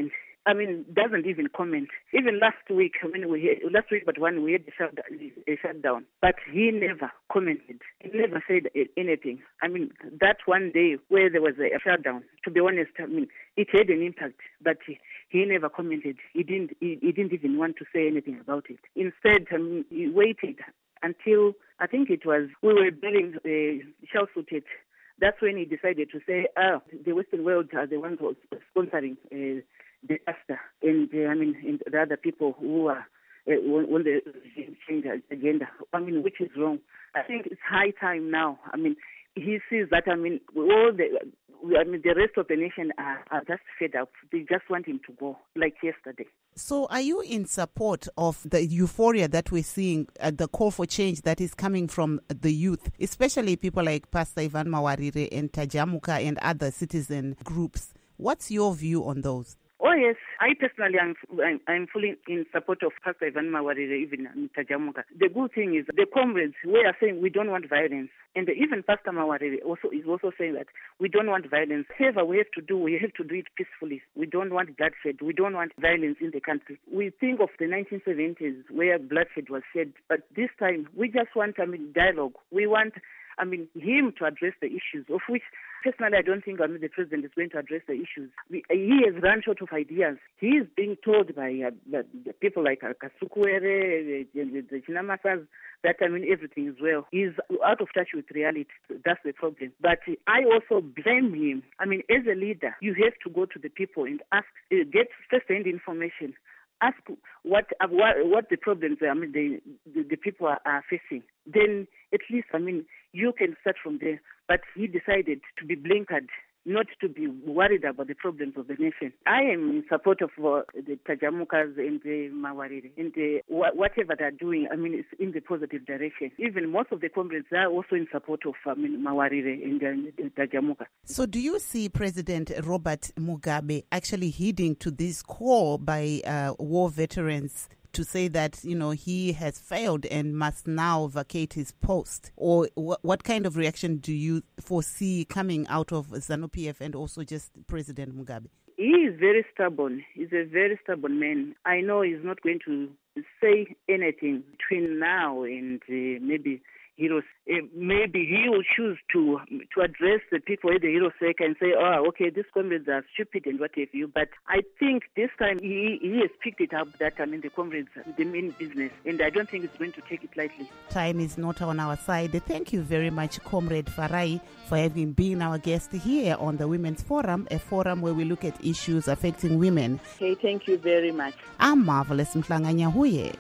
I mean, doesn't even comment. Even last week, when we had, last week, but when we had a shutdown, a shutdown, but he never commented. He never said anything. I mean, that one day where there was a shutdown, to be honest, I mean, it had an impact, but he, he never commented. He didn't. He, he didn't even want to say anything about it. Instead, I mean, he waited until I think it was we were building uh, Shell Suited. That's when he decided to say, "Ah, the Western world are the ones who are sponsoring uh, disaster, and uh, I mean, and the other people who are uh, on the change agenda. I mean, which is wrong. I think it's high time now. I mean, he sees that. I mean, all the, I mean, the rest of the nation are, are just fed up. They just want him to go, like yesterday." So are you in support of the euphoria that we're seeing, uh, the call for change that is coming from the youth, especially people like Pastor Ivan Mawarire and Tajamuka and other citizen groups? What's your view on those? Oh, yes. I personally am I'm, I'm fully in support of Pastor Ivan Mawarire, even in Tajamuka. The good thing is the comrades, we are saying we don't want violence. And even Pastor Mawarire also is also saying that we don't want violence. Whatever we have to do, we have to do it peacefully. We don't want bloodshed. We don't want violence in the country. We think of the nineteen seventies where bloodshed was shed. But this time, we just want, I mean, dialogue. We want, I mean, him to address the issues, of which personally I don't think I mean, the president is going to address the issues. We, he has run short of ideas. He is being told by uh, the, the people like uh, Kasukuere, the, the, the Chinamasas, that I mean everything is well. He's out of touch with reality. That's the problem. But uh, I also blame him. I mean, as a leader, you have to go to the people and ask, uh, get first-hand information. Ask what uh, what, what the problems are, I mean, the, the, the people are, are facing. Then at least, I mean, you can start from there. But he decided to be blinkered, not to be worried about the problems of the nation. I am in support of uh, the Tajamukas and the Mawarire. And the, wh- whatever they're doing, I mean, it's in the positive direction. Even most of the comrades are also in support of I mean, Mawarire and uh, Tajamuka. So do you see President Robert Mugabe actually heeding to this call by uh, war veterans to say that, you know, he has failed and must now vacate his post? Or wh- what kind of reaction do you foresee coming out of ZANU-P F and also just President Mugabe? He is very stubborn. He's a very stubborn man. I know he's not going to say anything between now and uh, maybe Heroes. Uh, maybe he will choose to to address the people at the Heroes Sake and say, oh, okay, these comrades are stupid and what have you. But I think this time he, he has picked it up that, I mean, the comrades are the main business. And I don't think it's going to take it lightly. Time is not on our side. Thank you very much, Comrade Farai, for having been our guest here on the Women's Forum, a forum where we look at issues affecting women. Okay, thank you very much. I'm Marvelous Mhlanganyahuye.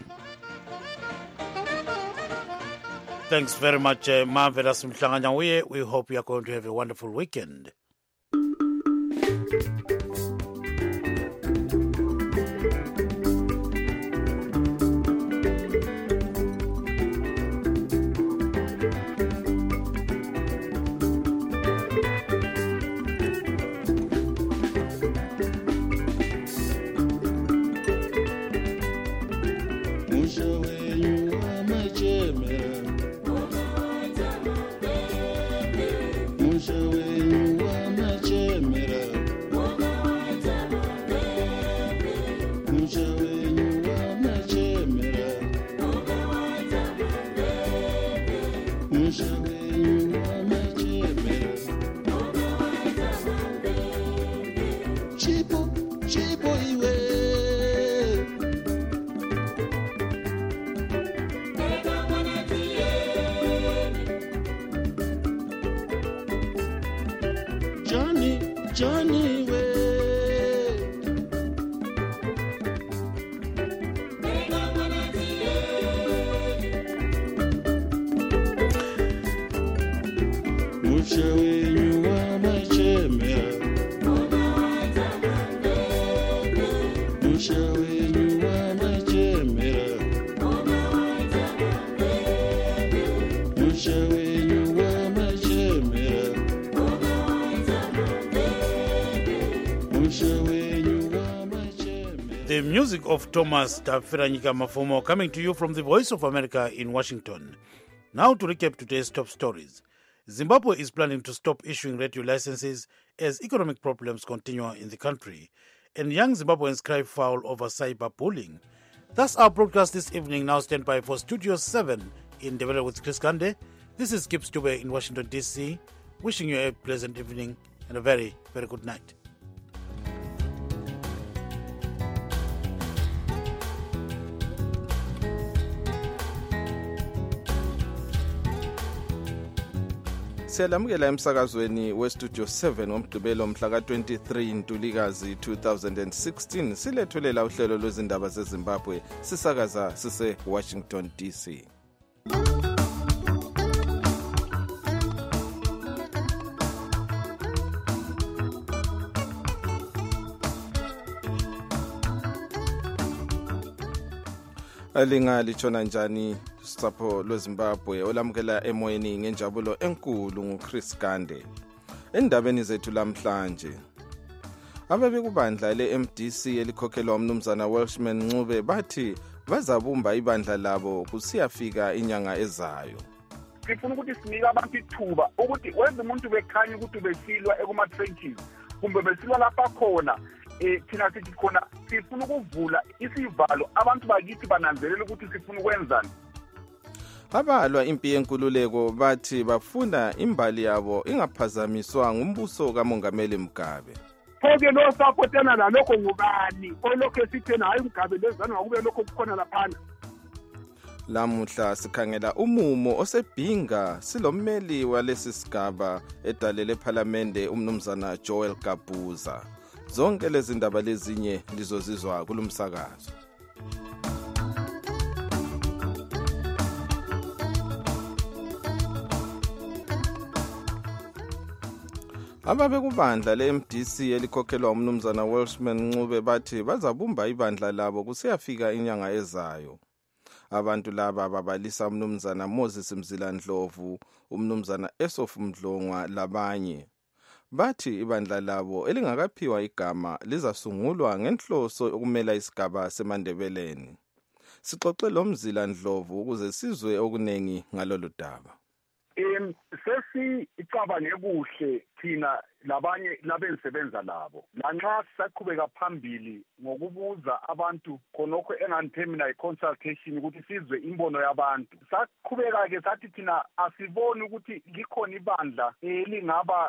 Thanks very much, uh, Marvelous Mhlanganyahuye. We hope you are going to have a wonderful weekend. Johnny way. The music of Thomas Tafiranyika Mafumo coming to you from the Voice of America in Washington. Now to recap today's top stories. Zimbabwe is planning to stop issuing radio licenses as economic problems continue in the country. and young Zimbabweans cry foul over cyberbullying. That's our broadcast this evening. Now stand by for Studio seven in Develop with Chris Gande. This is Gibbs Dube in Washington, D C, wishing you a pleasant evening and a very, very good night. Siyalamukela emsakazweni westudio seven ngomgqibelo mhla ka twenty-three Ntulikazi two thousand sixteen. Silethulela uhlelo lwezindaba zeZimbabwe sisakaza sise Washington D C. Alinga lichona njani sapho lweZimbabwe olamukela emoyeni ngenjabulo enkulu nguChris Gande. Endabeni zethu lamhlanje, ababe kubandla le-M D C elikhokhelwa umnumzana Welshman Ncube bathi bazabumba ibandla labo kusiyafika inyanga ezayo. Sifuna ukuthi sinike abantu ithuba ukuthi wenza umuntu bekhanya ukuthi besilwa ekuma-trenches kumbe besilwa lapha khona. Eh thina sithi khona sifuna ukuvula isivalo abantu bakithi bananzelela ukuthi sifuna ukwenzani. Abalwa impi yenkululeko bathi bafuna imbali yabo ingaphazamiswa ngumbuso kaMongameli Mugabe. Phoke lo supportana lalokho ngubani olokho esithena hayi Mugabe lezana ngakube lokho kukhona laphana. Lamuhla sikhangela umumo osebhinga silommeli walesi sigaba edalele parliamente umnumzana Joel Kabuza. Zonke lezi ndaba lezinye lizozizwa kulumsakazo. Ababe kubandla le-M D C elikhokhelwa umnumzana Welshman Ncube bathi bazabumba ibandla labo kusiyafika inyanga ezayo. Abantu laba babalisa umnumzana Moses Mzilandlovu, umnumzana Esof Mdlongwa labanye. Bathi ibandla labo elingakaphiwa igama lizasungulwa ngenhloso yokumela isigaba seMandebeleni. Sixoxe lo Mzilandlovu ukuze sizwe okunengi ngalolu daba. Em sesi icabange kuhle thina labanye labensebenza labo lanxa saqhubeka phambili ngokubuza abantu khonokho enganithemina iconsultation ukuthi sizwe imbono yabantu. Saqhubeka ke sathi thina asiboni ukuthi likhona ibandla elingaba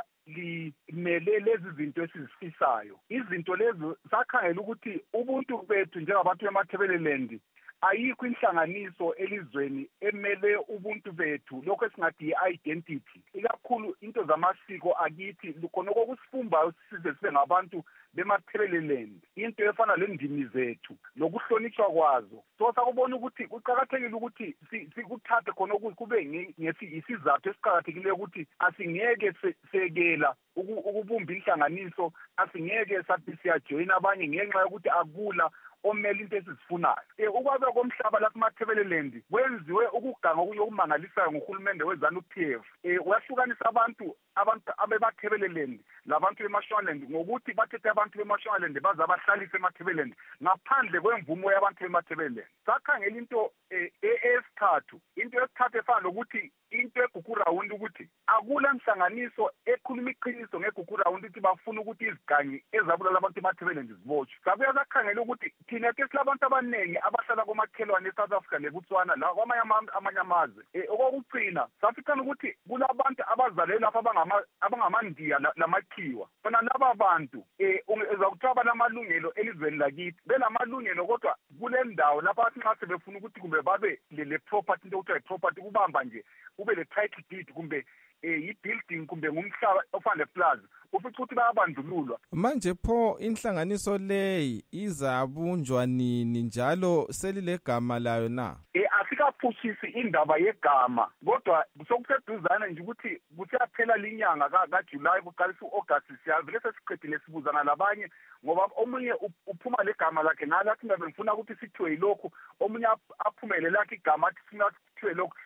limele lezi zinto esizifisayo. Izinto lezo sakhangela ukuthi ubuntu bethu njengabantu bemathebeleland ayikho inhlanganiso elizweni emele ubuntu bethu lokho esingathi i-identity ikakhulu into zamasiko akithi khonoko kusifumbayo size sibe ngabantu bemathebeleland into efana lendimi zethu lokuhlonishwa kwazo. So sakubona ukuthi kuqhakathekile ukuthi sikuthathe khonoko kube ngesizathu esiqhakathekile ukuthi asingeke sekela ukubumba inhlanganiso, asingeke sathi siyajoin abanye ngenxa yokuthi akula omele into esizifunayo. Eh ukwabe komhlaba lapha eMathebeleland kwenziwe ukuganga okuyokumangalisayo ngohulumende wezanu P F. Eh uyahlukanisa abantu abantu abeMathebeleland labantu beMashonaland ngokuthi bathethe abantu beMashonaland baza abahlalise eMathebeleland ngaphandle kwemvumo yabantu beMathebeleland. Sakhangela into esithathu into esithathu efana lokuthi into eGugurawundi ukuthi akula nhlanganiso ekhuluma iqiniso ngeGugurawundi ukuthi bafuna ukuthi izigangi ezabulala abantu eMathebeleland zibotshwe. Sabuya sakhangela ukuthi thina ke silabantu abaningi abahlala komakhelwane eSouth Africa leBotswana la kwamanye amanye amazwe. Okokugcina safikana ukuthi kulabantu abazalelwe lapha abangama abangamandiya lamakhiwa. Bona laba bantu eh ezakuthiwa banamalungelo elizweni lakithi belamalungelo kodwa kule ndawo lapha nxa sebefuna ukuthi kumbe babe le property into okuthiwa property kubamba nje ube le title deed kumbe i-building kumbe ngumhlaba ofana plaza ufica ukuthi bayabandlululwa. Manje pho inhlanganiso leyi izabunjwa nini njalo selilegama layo na? Eh asikaphushisi indaba yegama kodwa sokuseduzana nje ukuthi kusiyaphela linyanga kaJuly kuqalisa uAugust siyavele sesiqedile sibuzana labanye ngoba omunye uphuma legama lakhe ngalathi ngabe ngifuna ukuthi sithiwe yilokho omunye aphumele lakhe igama athi sina sithiwe lokho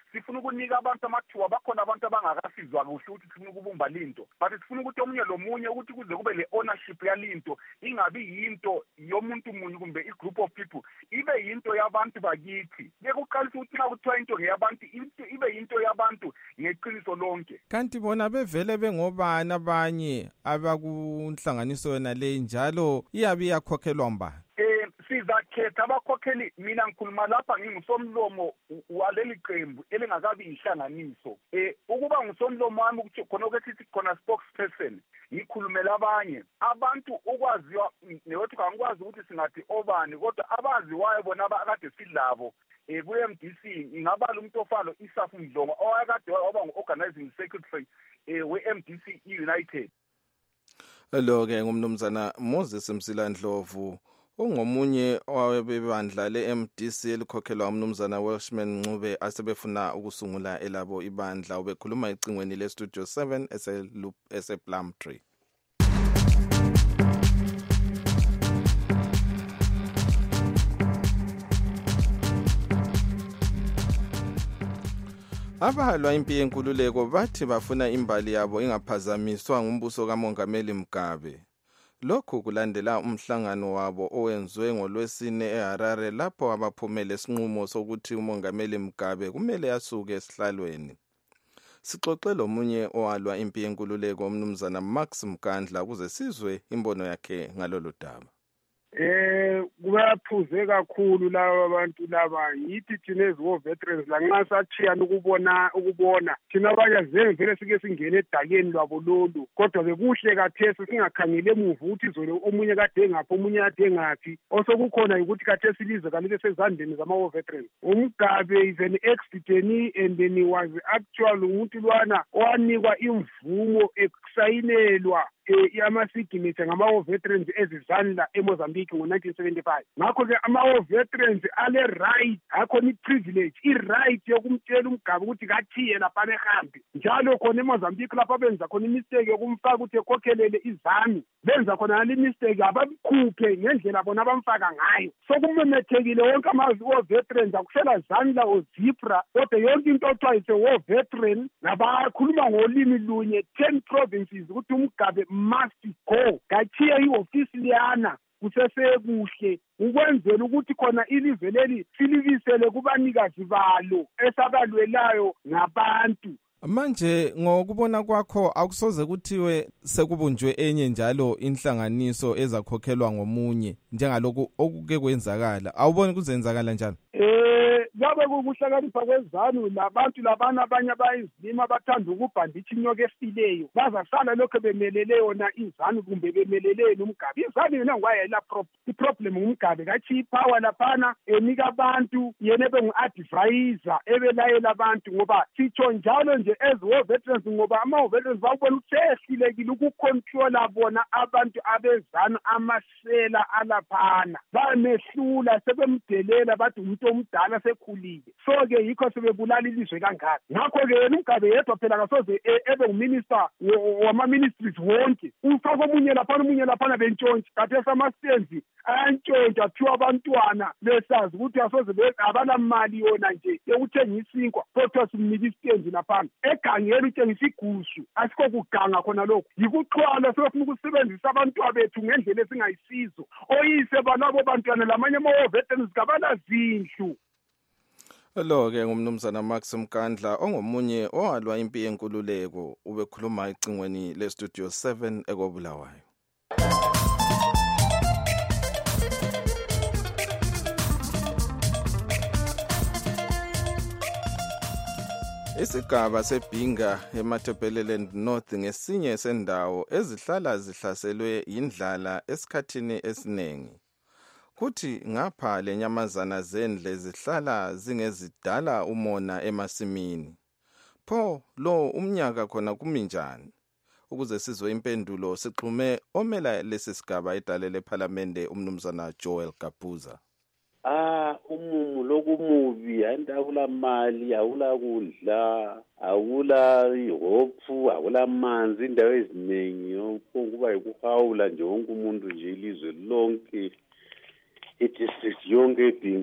sifuna ukunika abantu amathuba bakhona abantu abangakasizwa kuhle ukuthi sifuna ukubumba linto but sifuna ukuthi omunye lomunye ukuthi kuze kube le ownership yalinto ingabi yinto yomuntu munye kumbe i group of people ibe yinto yabantu bakithi bekuqalisa ukuthi xa kuthiwa into ngeyabantu ibe yinto yabantu ngeqiniso lonke. Kanti bona bevele bengobani abanye abakunhlanganiso yona le njalo iyabe iyakhokhelwa mbani? Eh sizakhetha abakhokheli mina ngikhuluma lapha ngingusomlomo waleli qembu elingakabi ihlanganiso. Eh ukuba ngusomlomo wami ukuthi khona ukuthi khona spokesperson ngikhulumela abanye abantu ukwaziwa neyothi angikwazi ukuthi singathi obani kodwa abaziwayo bona abakade silabo eh ku M D C ingabala umuntu ofalo Isafu Mdlongo owakade waba ngu-organizing secretary eh we M D C United. Lo ke ngumnumzana Moses Msilandlovu ungomunye wabebandla le-M D C elikhokhelwa umnumzana Welshman Ncube asebefuna ukusungula elabo ibandla. Ubekhuluma ecingweni le-Studio seven ese-Plumtree. Abahalwa impi yenkululeko bathi bafuna imbali yabo ingaphazamiswa ngumbuso kaMongameli Mugabe. Lokhu kulandela umhlangano wabo owenzwe ngolwesine eHarare lapho abaphumele isinqumo sokuthi uMongameli Mugabe kumele asuke esihlalweni. Sixoxe lomunye owalwa impi yenkululeko umnumzana Max Mkandla ukuze sizwe imbono yakhe ngalolu daba. Eh kubaphuze kakhulu laba abantu laba yithi thina eziwo veterans la nxa sathiyana ukubona ukubona thina abanyazenge vele sike singene edakeni lwabo lolu kodwa bekuhle kathesi singakhangele emuva ukuthi izolo omunye kade ngaphi omunye kade ngaphi osokukhona ukuthi kathesi ilizwe kanike sezandleni zama veterans. uMugabe is an ex-detainee and then he was actually umuntu lwana owanikwa imvumo ekusayinelwa ama-signature ngama-war veterans ezizandla eMozambique ngo-nineteen seventy-five. Ngakho-ke ama-war veterans ale-right akhona i-privilege i-right yokumtshela uMugabe ukuthi kathiye lapha nehambi njalo khona eMozambique lapha benza khona imistake yokumfaka ukuthi ekhokhelele izami benza khona nale mistake abamkhuphe ngendlela bona abamfaka ngayo. Sokumemethekile wonke ama-war veterans akusela zandla ozipra kodwa yonke into othiwa ise war veteran nabakhuluma ngolimi lunye ten provinces ukuthi uMugabe must go kathiye i-ofisi liyana kusesekuhle ukwenzela ukuthi khona ilizwe leli silibisele kubanikazi balo esabalwelayo ngabantu. Manje ngokubona kwakho akusoze kuthiwe sekubunjwe enye njalo inhlanganiso ezakhokhelwa ngomunye njengalokhu okuke kwenzakala awuboni kuzenzakala njalo? Eh ngabe kukuhlakanipha kwezanu labantu labana abanye abayizilima bathanda ukubhanditha inyoka efileyo bazasala lokho bemelele yona izanu kumbe bemelele uMugabe. Izanu yena ngwayela problem uMugabe kathi ipower laphana enika abantu yena bengu-advisor ebelayela abantu ngoba sitsho njalo nje as war veterans ngoba ama veterans bawubona ukuthi sehlulekile ukucontrola bona abantu abezanu amasela alaphana bamehlula sebemdelela bathi umuntu omdala sekhulile so ke yikho sebebulala ilizwe kangaka. Ngakho-ke yena uMugabe yedwa phela kasoze ebe nguminister wama-ministries wonke ufake omunye laphana omunye laphana bentshontshe kade esamastenzi ayantshontsha kuthiwa abantwana besazi ukuthi asoze abanamali yona nje yokuthenga isinkwa kodwa simnika istenzi laphana egangeni utshengisa igusu asikho kuganga khona lokho yikuxhwala sebefuna ukusebenzisa abantwana bethu ngendlela esingayisizo oyise balabo bantwana lamanye ama-war veterans kabalazindlu. Lo ke ngumnumzana Max Mkandla ongomunye owalwa impi yenkululeko ubekhuluma ecingweni le-Studio seven ekobulawayo. Isigaba seBhinga eMatabeleland North ngesinye sendawo ezihlala zihlaselwe indlala esikhathini esiningi. Kuthi ngapha lenyamazana zendle zihlala zingezidala umona emasimini. Pho lo umnyaka khona kuminjani? Ukuze sizwe impendulo sixhume omela lesi sigaba idale leParliament umnumzana Joel Kapuza. Ah umumu lokumubi anta akula mali awula kudla awula ihopfu awula manzi indawo eziningi kuba ukuhawula nje wonke umuntu nje ilizwe lonke it is yonke iBhinga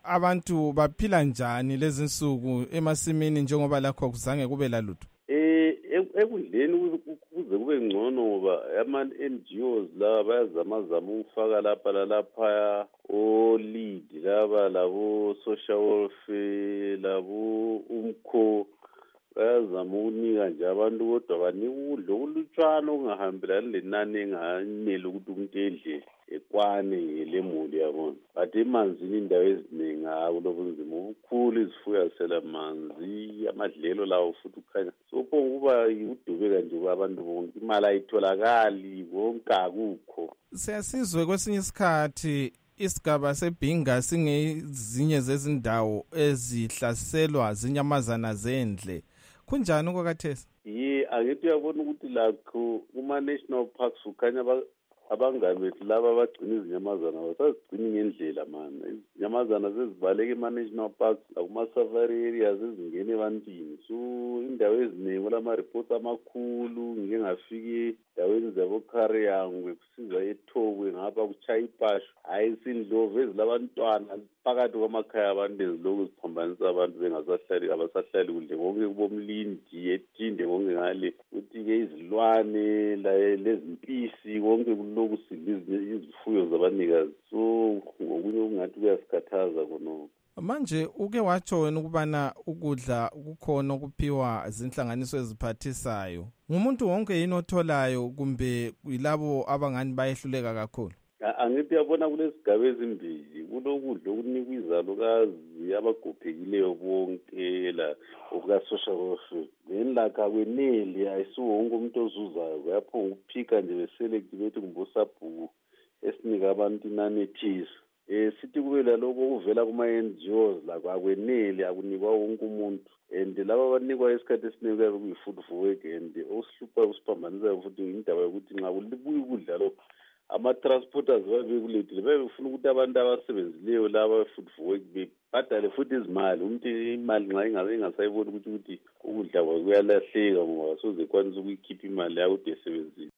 abantu baphila njani lezi nsuku emasimini njengoba lakho kuzange kube lalutho? Eh ekudleni kuze kube ngcono ngoba ama-N G Os la bayazamazama ukufaka lapha lalapha o-lead laba labo social welfare labo umkho bayazama ukunika nje abantu kodwa banika ukudla okulutshwana okungahambelani lenani enganele ukuthi umuntu edle ekwane lemuli yabona. But emanzini indawo eziningi akulobunzima obukhulu, izifuyo azisela amanzi, amadlelo lawo futhi ukhanya so pho kuba udubeka nje abantu bonke, imali ayitholakali, konke akukho. Siyasizwe kwesinye isikhathi isigaba seBhinga singezinye zezindawo ezihlaselwa zinyamazana zendle. Kunjani okwakathesa? Ye angithi uyabona ukuthi lakho kuma-national parks ukhanya abangani bethu laba abagcina izinyamazana basazigcini ngendlela mana. Izinyamazana sezibaleka ema-national parks nakuma-safari areas ezingene ebantwini. So indawo eziningi olama-reports amakhulu ngike ngafike endaweni zabo-Kariyangwe kusiza eThokwe ngapha kuchaya ipasho. Hayi sindlovu ezilabantwana phakathi kwamakhaya abantu ezilokhu ziphambanisa abantu bengasahlali abasahlali kuhle konke kubomlindi etinde konke ngale ukuthi-ke izilwane lezimpisi konke kulokhu sidla izifuyo zabanikazi. So ngokunye okungathi kuyasikhathaza khonoko. Manje uke watsho wena ukubana ukudla kukhona okuphiwa zinhlanganiso eziphathisayo. Ngumuntu wonke yini otholayo kumbe yilabo abangani bayehluleka kakhulu? Angithi yabona kulesigaba ezimbili, kulokudla okunikwa izalukazi abagophekileyo bonke la okuka-social welfare. Then lakha kweneli ayisiwo wonke umuntu ozuzayo, bayaphonga ukuphika nje beselect bethi kumbosabhuku esinika abantu inani ethize. Eh sithi kube laloko okuvela kuma-N G Os la akweneli akunikwa wonke umuntu, and laba abanikwa isikhathi esiningi kuyabe kuyi-food for work, and osihlupha usiphambanisa futhi indaba yokuthi nxa kulibuya ukudla lokho ama-transporters babekulethile bebefuna ukuthi abantu abasebenzileyo laba food for work bebhadale futhi izimali. Umuntu imali nxa ingabe ingasayiboni ukuthi ukuthi ukudla kwakhe kuyalahleka ngoba soze kwanisa ukuyikhipha imali yakho ukuthi esebenzile.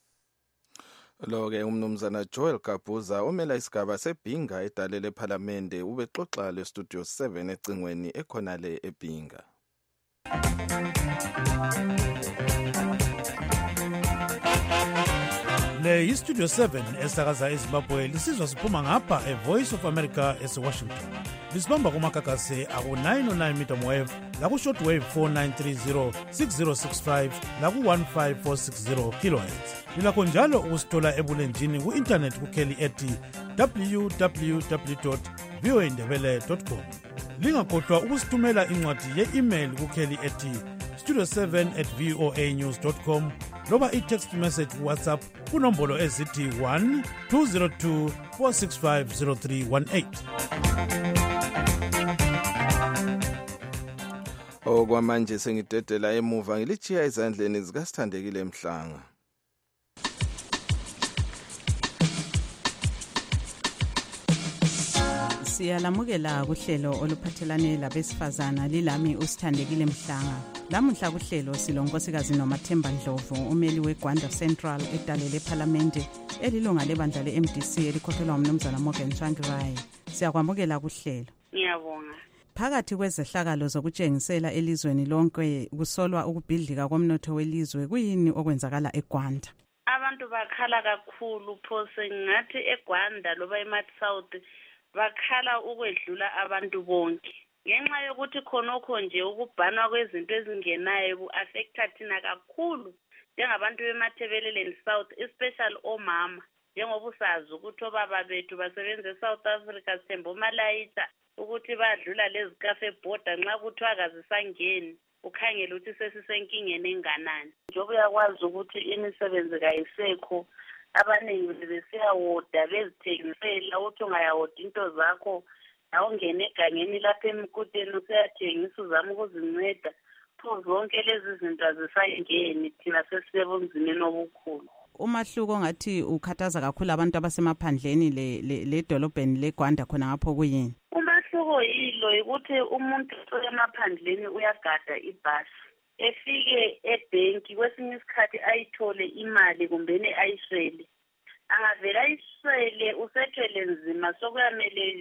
Lo-ke umnumzana Joel Gabuza omela isigaba seBhinga edalele ePhalamende ubexoxa le-Studio seven ecingweni ekhonale eBhinga. Le yi-Studio seven esakaza eZimbabwe lisizwa siphuma ngapha e-Voice of America ese-Washington. Lisibamba kumakakase aku-nine oh nine meter wave laku-short wave four nine three zero six zero six five laku-one five four six zero kilohertz. Lilakho njalo ukusithola ebulenjini ku-internet kukheli ethi w w w dot v o a ndebele dot com. Lingakhohlwa ukusithumela incwadi ye-email kukheli ethi studio seven at v o a news dot com loba i-text message WhatsApp kunombolo ezithi one two zero two four six five zero three one eight. Okwamanje sengidedela emuva ngilichiya izandleni zikaSithandekile Mhlanga. Siyalamukela kuhlelo oluphathelane labesifazana lilami uSithandekile Mhlanga. Lamuhla kuhlelo silonkosikazi Nomathemba Ndlovu umeli weGwanda Central edalele ePhalamende elilunga lebandla le-M D C elikhokhelwa umnumzana Morgan Tsvangirai. Siyakwamukela kuhlelo. Ngiyabonga. Phakathi kwezehlakalo zokutshengisela elizweni lonke kusolwa ukubhidlika komnotho welizwe, kuyini okwenzakala eGwanda? Abantu bakhala kakhulu phose ngathi eGwanda loba eMathi South bakhala ukwedlula abantu bonke. Ngenxa yokuthi khonokho nje ukubhanwa kwezinto ezingenayo ku-affecta thina kakhulu njengabantu bemathebeleleni South, especially omama. Njengoba usazi ukuthi obaba bethu basebenza eSouth Africa sithemba omalayitha ukuthi badlula lezi cafe border nxa kuthiwa kazisangeni ukhangele ukuthi sesisenkingeni enganani. Njengoba uyakwazi ukuthi imisebenzi kayisekho, abaningi besiyawoda bezithengisela ukuthi ungayawoda into zakho awungene egangeni lapha emkuteni useyathengisa uzama ukuzinceda. Pho zonke lezi zinto azisayingeni thina sesisebunzimeni obukhulu. Umahluko ngathi ukhathaza kakhulu abantu abasemaphandleni ledolobheni leGwanda khona ngapho kuyini? Umahluko yilo ukuthi umuntu emaphandleni uyagada ibhasi efike ebhenki kwesinye isikhathi ayithole imali kumbeni ayiswele. Angavela ayiswele usethwele nzima sokuyamele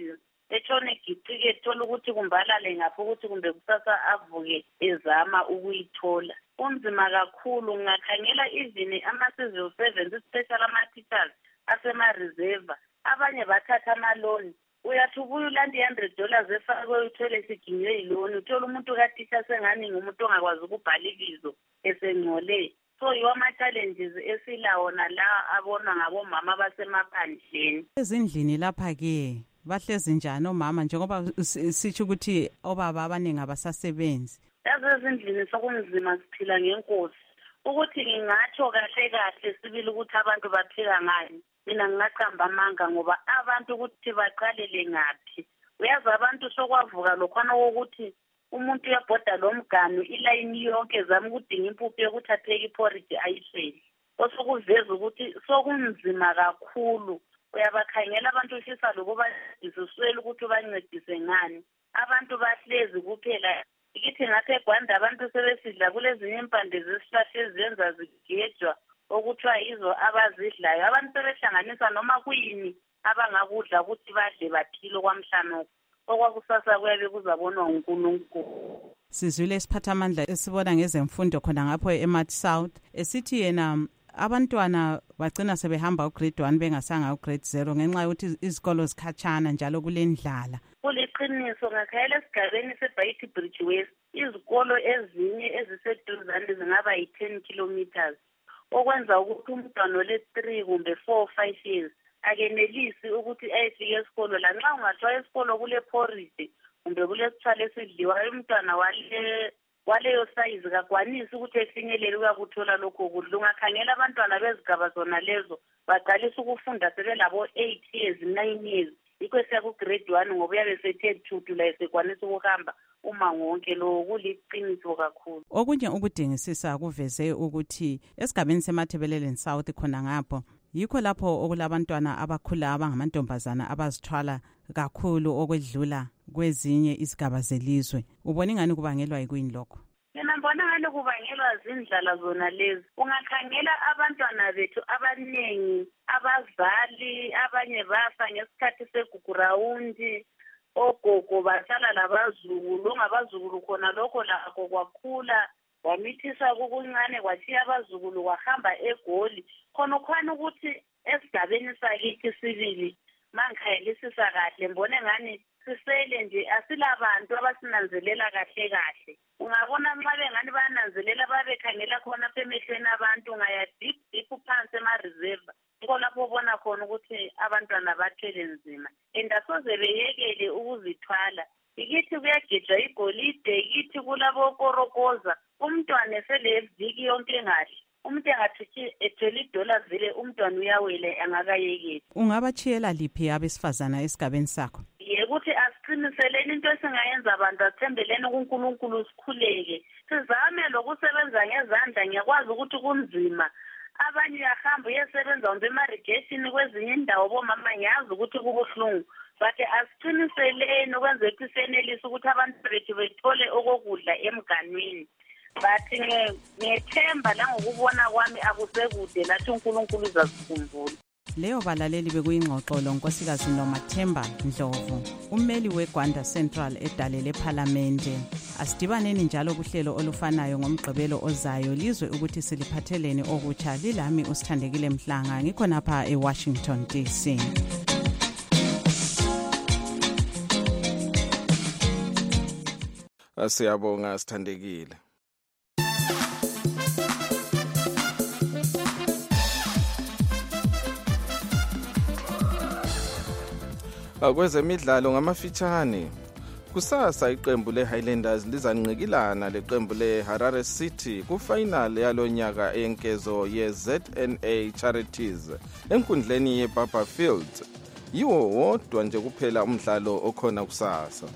etshone egicike ethola ukuthi kumbalale ngapho ukuthi kumbe kusasa avuke ezama ukuyithola. Kunzima kakhulu. Ngakhangela even ama-civil servants, especially ama-teachers asema-reserve, abanye bathatha amaloni. Uyathi ubuye ulanda one hundred dollars efakwe uthole siginywe yiloni, uthola umuntu katisha sengani ngumuntu ongakwazi ukubhala ibizo esengcole. So yiwo ama-challenges esilawo nala abonwa ngabomama abasemaphandleni. Ezindlini lapha-ke bahlezi njani omama njengoba sitsho ukuthi obaba abaningi abasasebenzi? Ezindlini sokunzima, siphila ngenkosi. Ukuthi ngingatsho kahle kahle sibili ukuthi abantu baphila ngani, mina ngingaqamba amanga ngoba abantu ukuthi baqalele ngaphi. Uyazi abantu sokwavuka lokhwana wokuthi umuntu uyabhoda lo mganu ilayini yonke zama ukudinga impuphu yokuthi apheke iporridge ayisele. Osokuveza ukuthi sokunzima kakhulu. Uyabakhangela abantu ufisa lokuba isiswele ukuthi ubancedise ngani. Abantu bahlezi kuphela. Ikithi ngathi eGwanda abantu sebesidla kulezinye impande zesihlahla ezenza zigejwa okuthiwa izo abazidlayo. Abantu sebehlanganisa noma kuyini abangakudla ukuthi badle baphile kwamhlanje. Okwakusasa kuyabe kuzabonwa uNkulunkulu. Sizwile isiphathamandla esibona ngezemfundo khona ngapho eMat South esithi yena abantwana bagcina sebehamba ugrade one bengasanga ugrade zero ngenxa yokuthi izikolo zikhatshana njalo kulendlala. Kuliqiniso ngakhayela esigabeni seBayiti Bridge West izikolo ezinye eziseduzane zingaba yi-ten kilometers, okwenza ukuthi umntwana ole-three kumbe four or five years akenelisi ukuthi ayefike esikolo. Lanxa ungathiwa esikolo kule porridge kumbe kulesithwala esidliwayo, umntwana wale waleyo sayizi kakwanisi ukuthi efinyelele ukuyakuthola lokho kudla. Ungakhangela abantwana bezigaba zona lezo baqalisa ukufunda sebelabo eight years nine years, yikho siya ku-grade one ngoba uyabe sethe thuthu la esekwanisa ukuhamba umango wonke lo. Kuliqiniso kakhulu. Okunye ukudingisisa kuveze ukuthi esigabeni seMathebeleleni South khona ngapho yikho lapho okulabantwana abakhula abangamantombazana abazithwala kakhulu okwedlula kwezinye izigaba zelizwe. Ubona ingani kubangelwa yikuyini lokho? Mina mbona ngani kubangelwa zindlala zona lezi. Ungakhangela abantwana bethu abanengi, abazali abanye bafa ngesikhathi segugurawundi, ogogo bahlala labazukulu, ongabazukulu khona lokho lakho kwakhula wamithisa kukuncane kwatshiya abazukulu wahamba eGoli. Khona khona ukuthi esigabeni sakithi sibili mangikhayelisisa kahle mbone ngani sisele nje asilabantu abasinanzelela kahle kahle. Ungabona nxa bengani bayananzelela babekhangela khona emehlweni abantu ungaya deep deep phansi ema-reserve. Yikho lapho ubona khona ukuthi abantwana bathwele nzima and asoze beyekele ukuzithwala. Ikithi kuyagejwa igolide, ikithi kulabo korokoza, umntwana eseleviki yonke engahle. Umuntu engathuthi ethwele idola vele umntwana uyawela angakayekeli. Ungabachiyela liphi abesifazana esigabeni sakho? Yekuthi asiqiniseleni into esingayenza abantu athembeleni kuNkulunkulu sikhuleke. Sizame lokusebenza ngezandla. Ngiyakwazi ukuthi kunzima. Abanye uyahamba uyesebenza umbe emarigation kwezinye indawo bomama ngiyazi ukuthi kubuhlungu. But asiqiniseleni ukwenza ukuthi senelise ukuthi abantu bethu bethole okokudla emganwini. Bathi ngethemba la ngokubona kwami akusekude lathi uNkulunkulu uzasikhumbula. Leyo balaleli bekuyingxoxo lo Nkosikazi Nomathemba Ndlovu, ummeli weGwanda Central edalele eParliamente. Asidibaneni njalo kuhlelo olufanayo ngomgqibelo ozayo lizwe ukuthi siliphatheleni okutsha. Lilami uSithandekile Mhlanga ngikho napha eWashington D C. Siyabonga Sithandekile. Kwezemidlalo ngamafitshane kusasa iqembu leHighlanders lizanqikilana leqembu leHarare City kufinal yalonyaka enkezo yeZ N A Charities enkundleni yeBaba Field. Yiwo wodwa nje kuphela umdlalo okhona kusasa.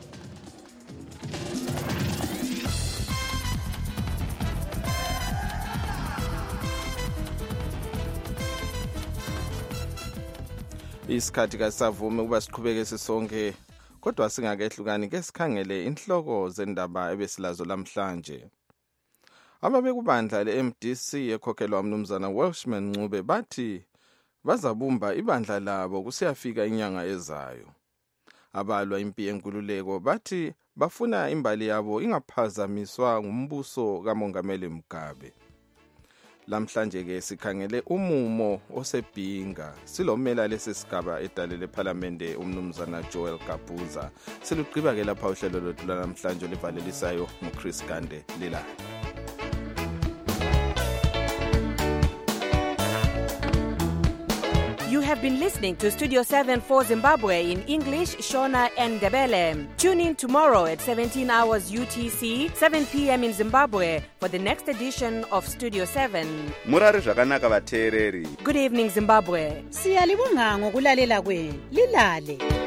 Isikhathi kasavume ukuba siqhubeke sisonke kodwa singakehlukani ke sikhangele inhloko zendaba ebesilazo namhlanje. Ababekubandla le-M D C ekhokhelwa umnumzana Welshman Ncube bathi bazabumba ibandla labo kusiyafika inyanga ezayo. Abalwa impi yenkululeko bathi bafuna imbali yabo ingaphazamiswa ngumbuso kaMongameli Mugabe. Lamhlanje ke sikhangele umumo osebhinga silomela lesisigaba edalele eParliament umnumzana Joel Kabuza. Siluqhiba ke lapha uhlelo lwethu namhlanje livalelisayo nguChris Gande lila. You have been listening to Studio seven for Zimbabwe in English, Shona and Ndebele. Tune in tomorrow at seventeen hours U T C, seven p.m. in Zimbabwe for the next edition of Studio seven. Murari zvakanaka vateereri. Good evening, Zimbabwe. Siyalibonga ngokulalela kwenu. Lilale.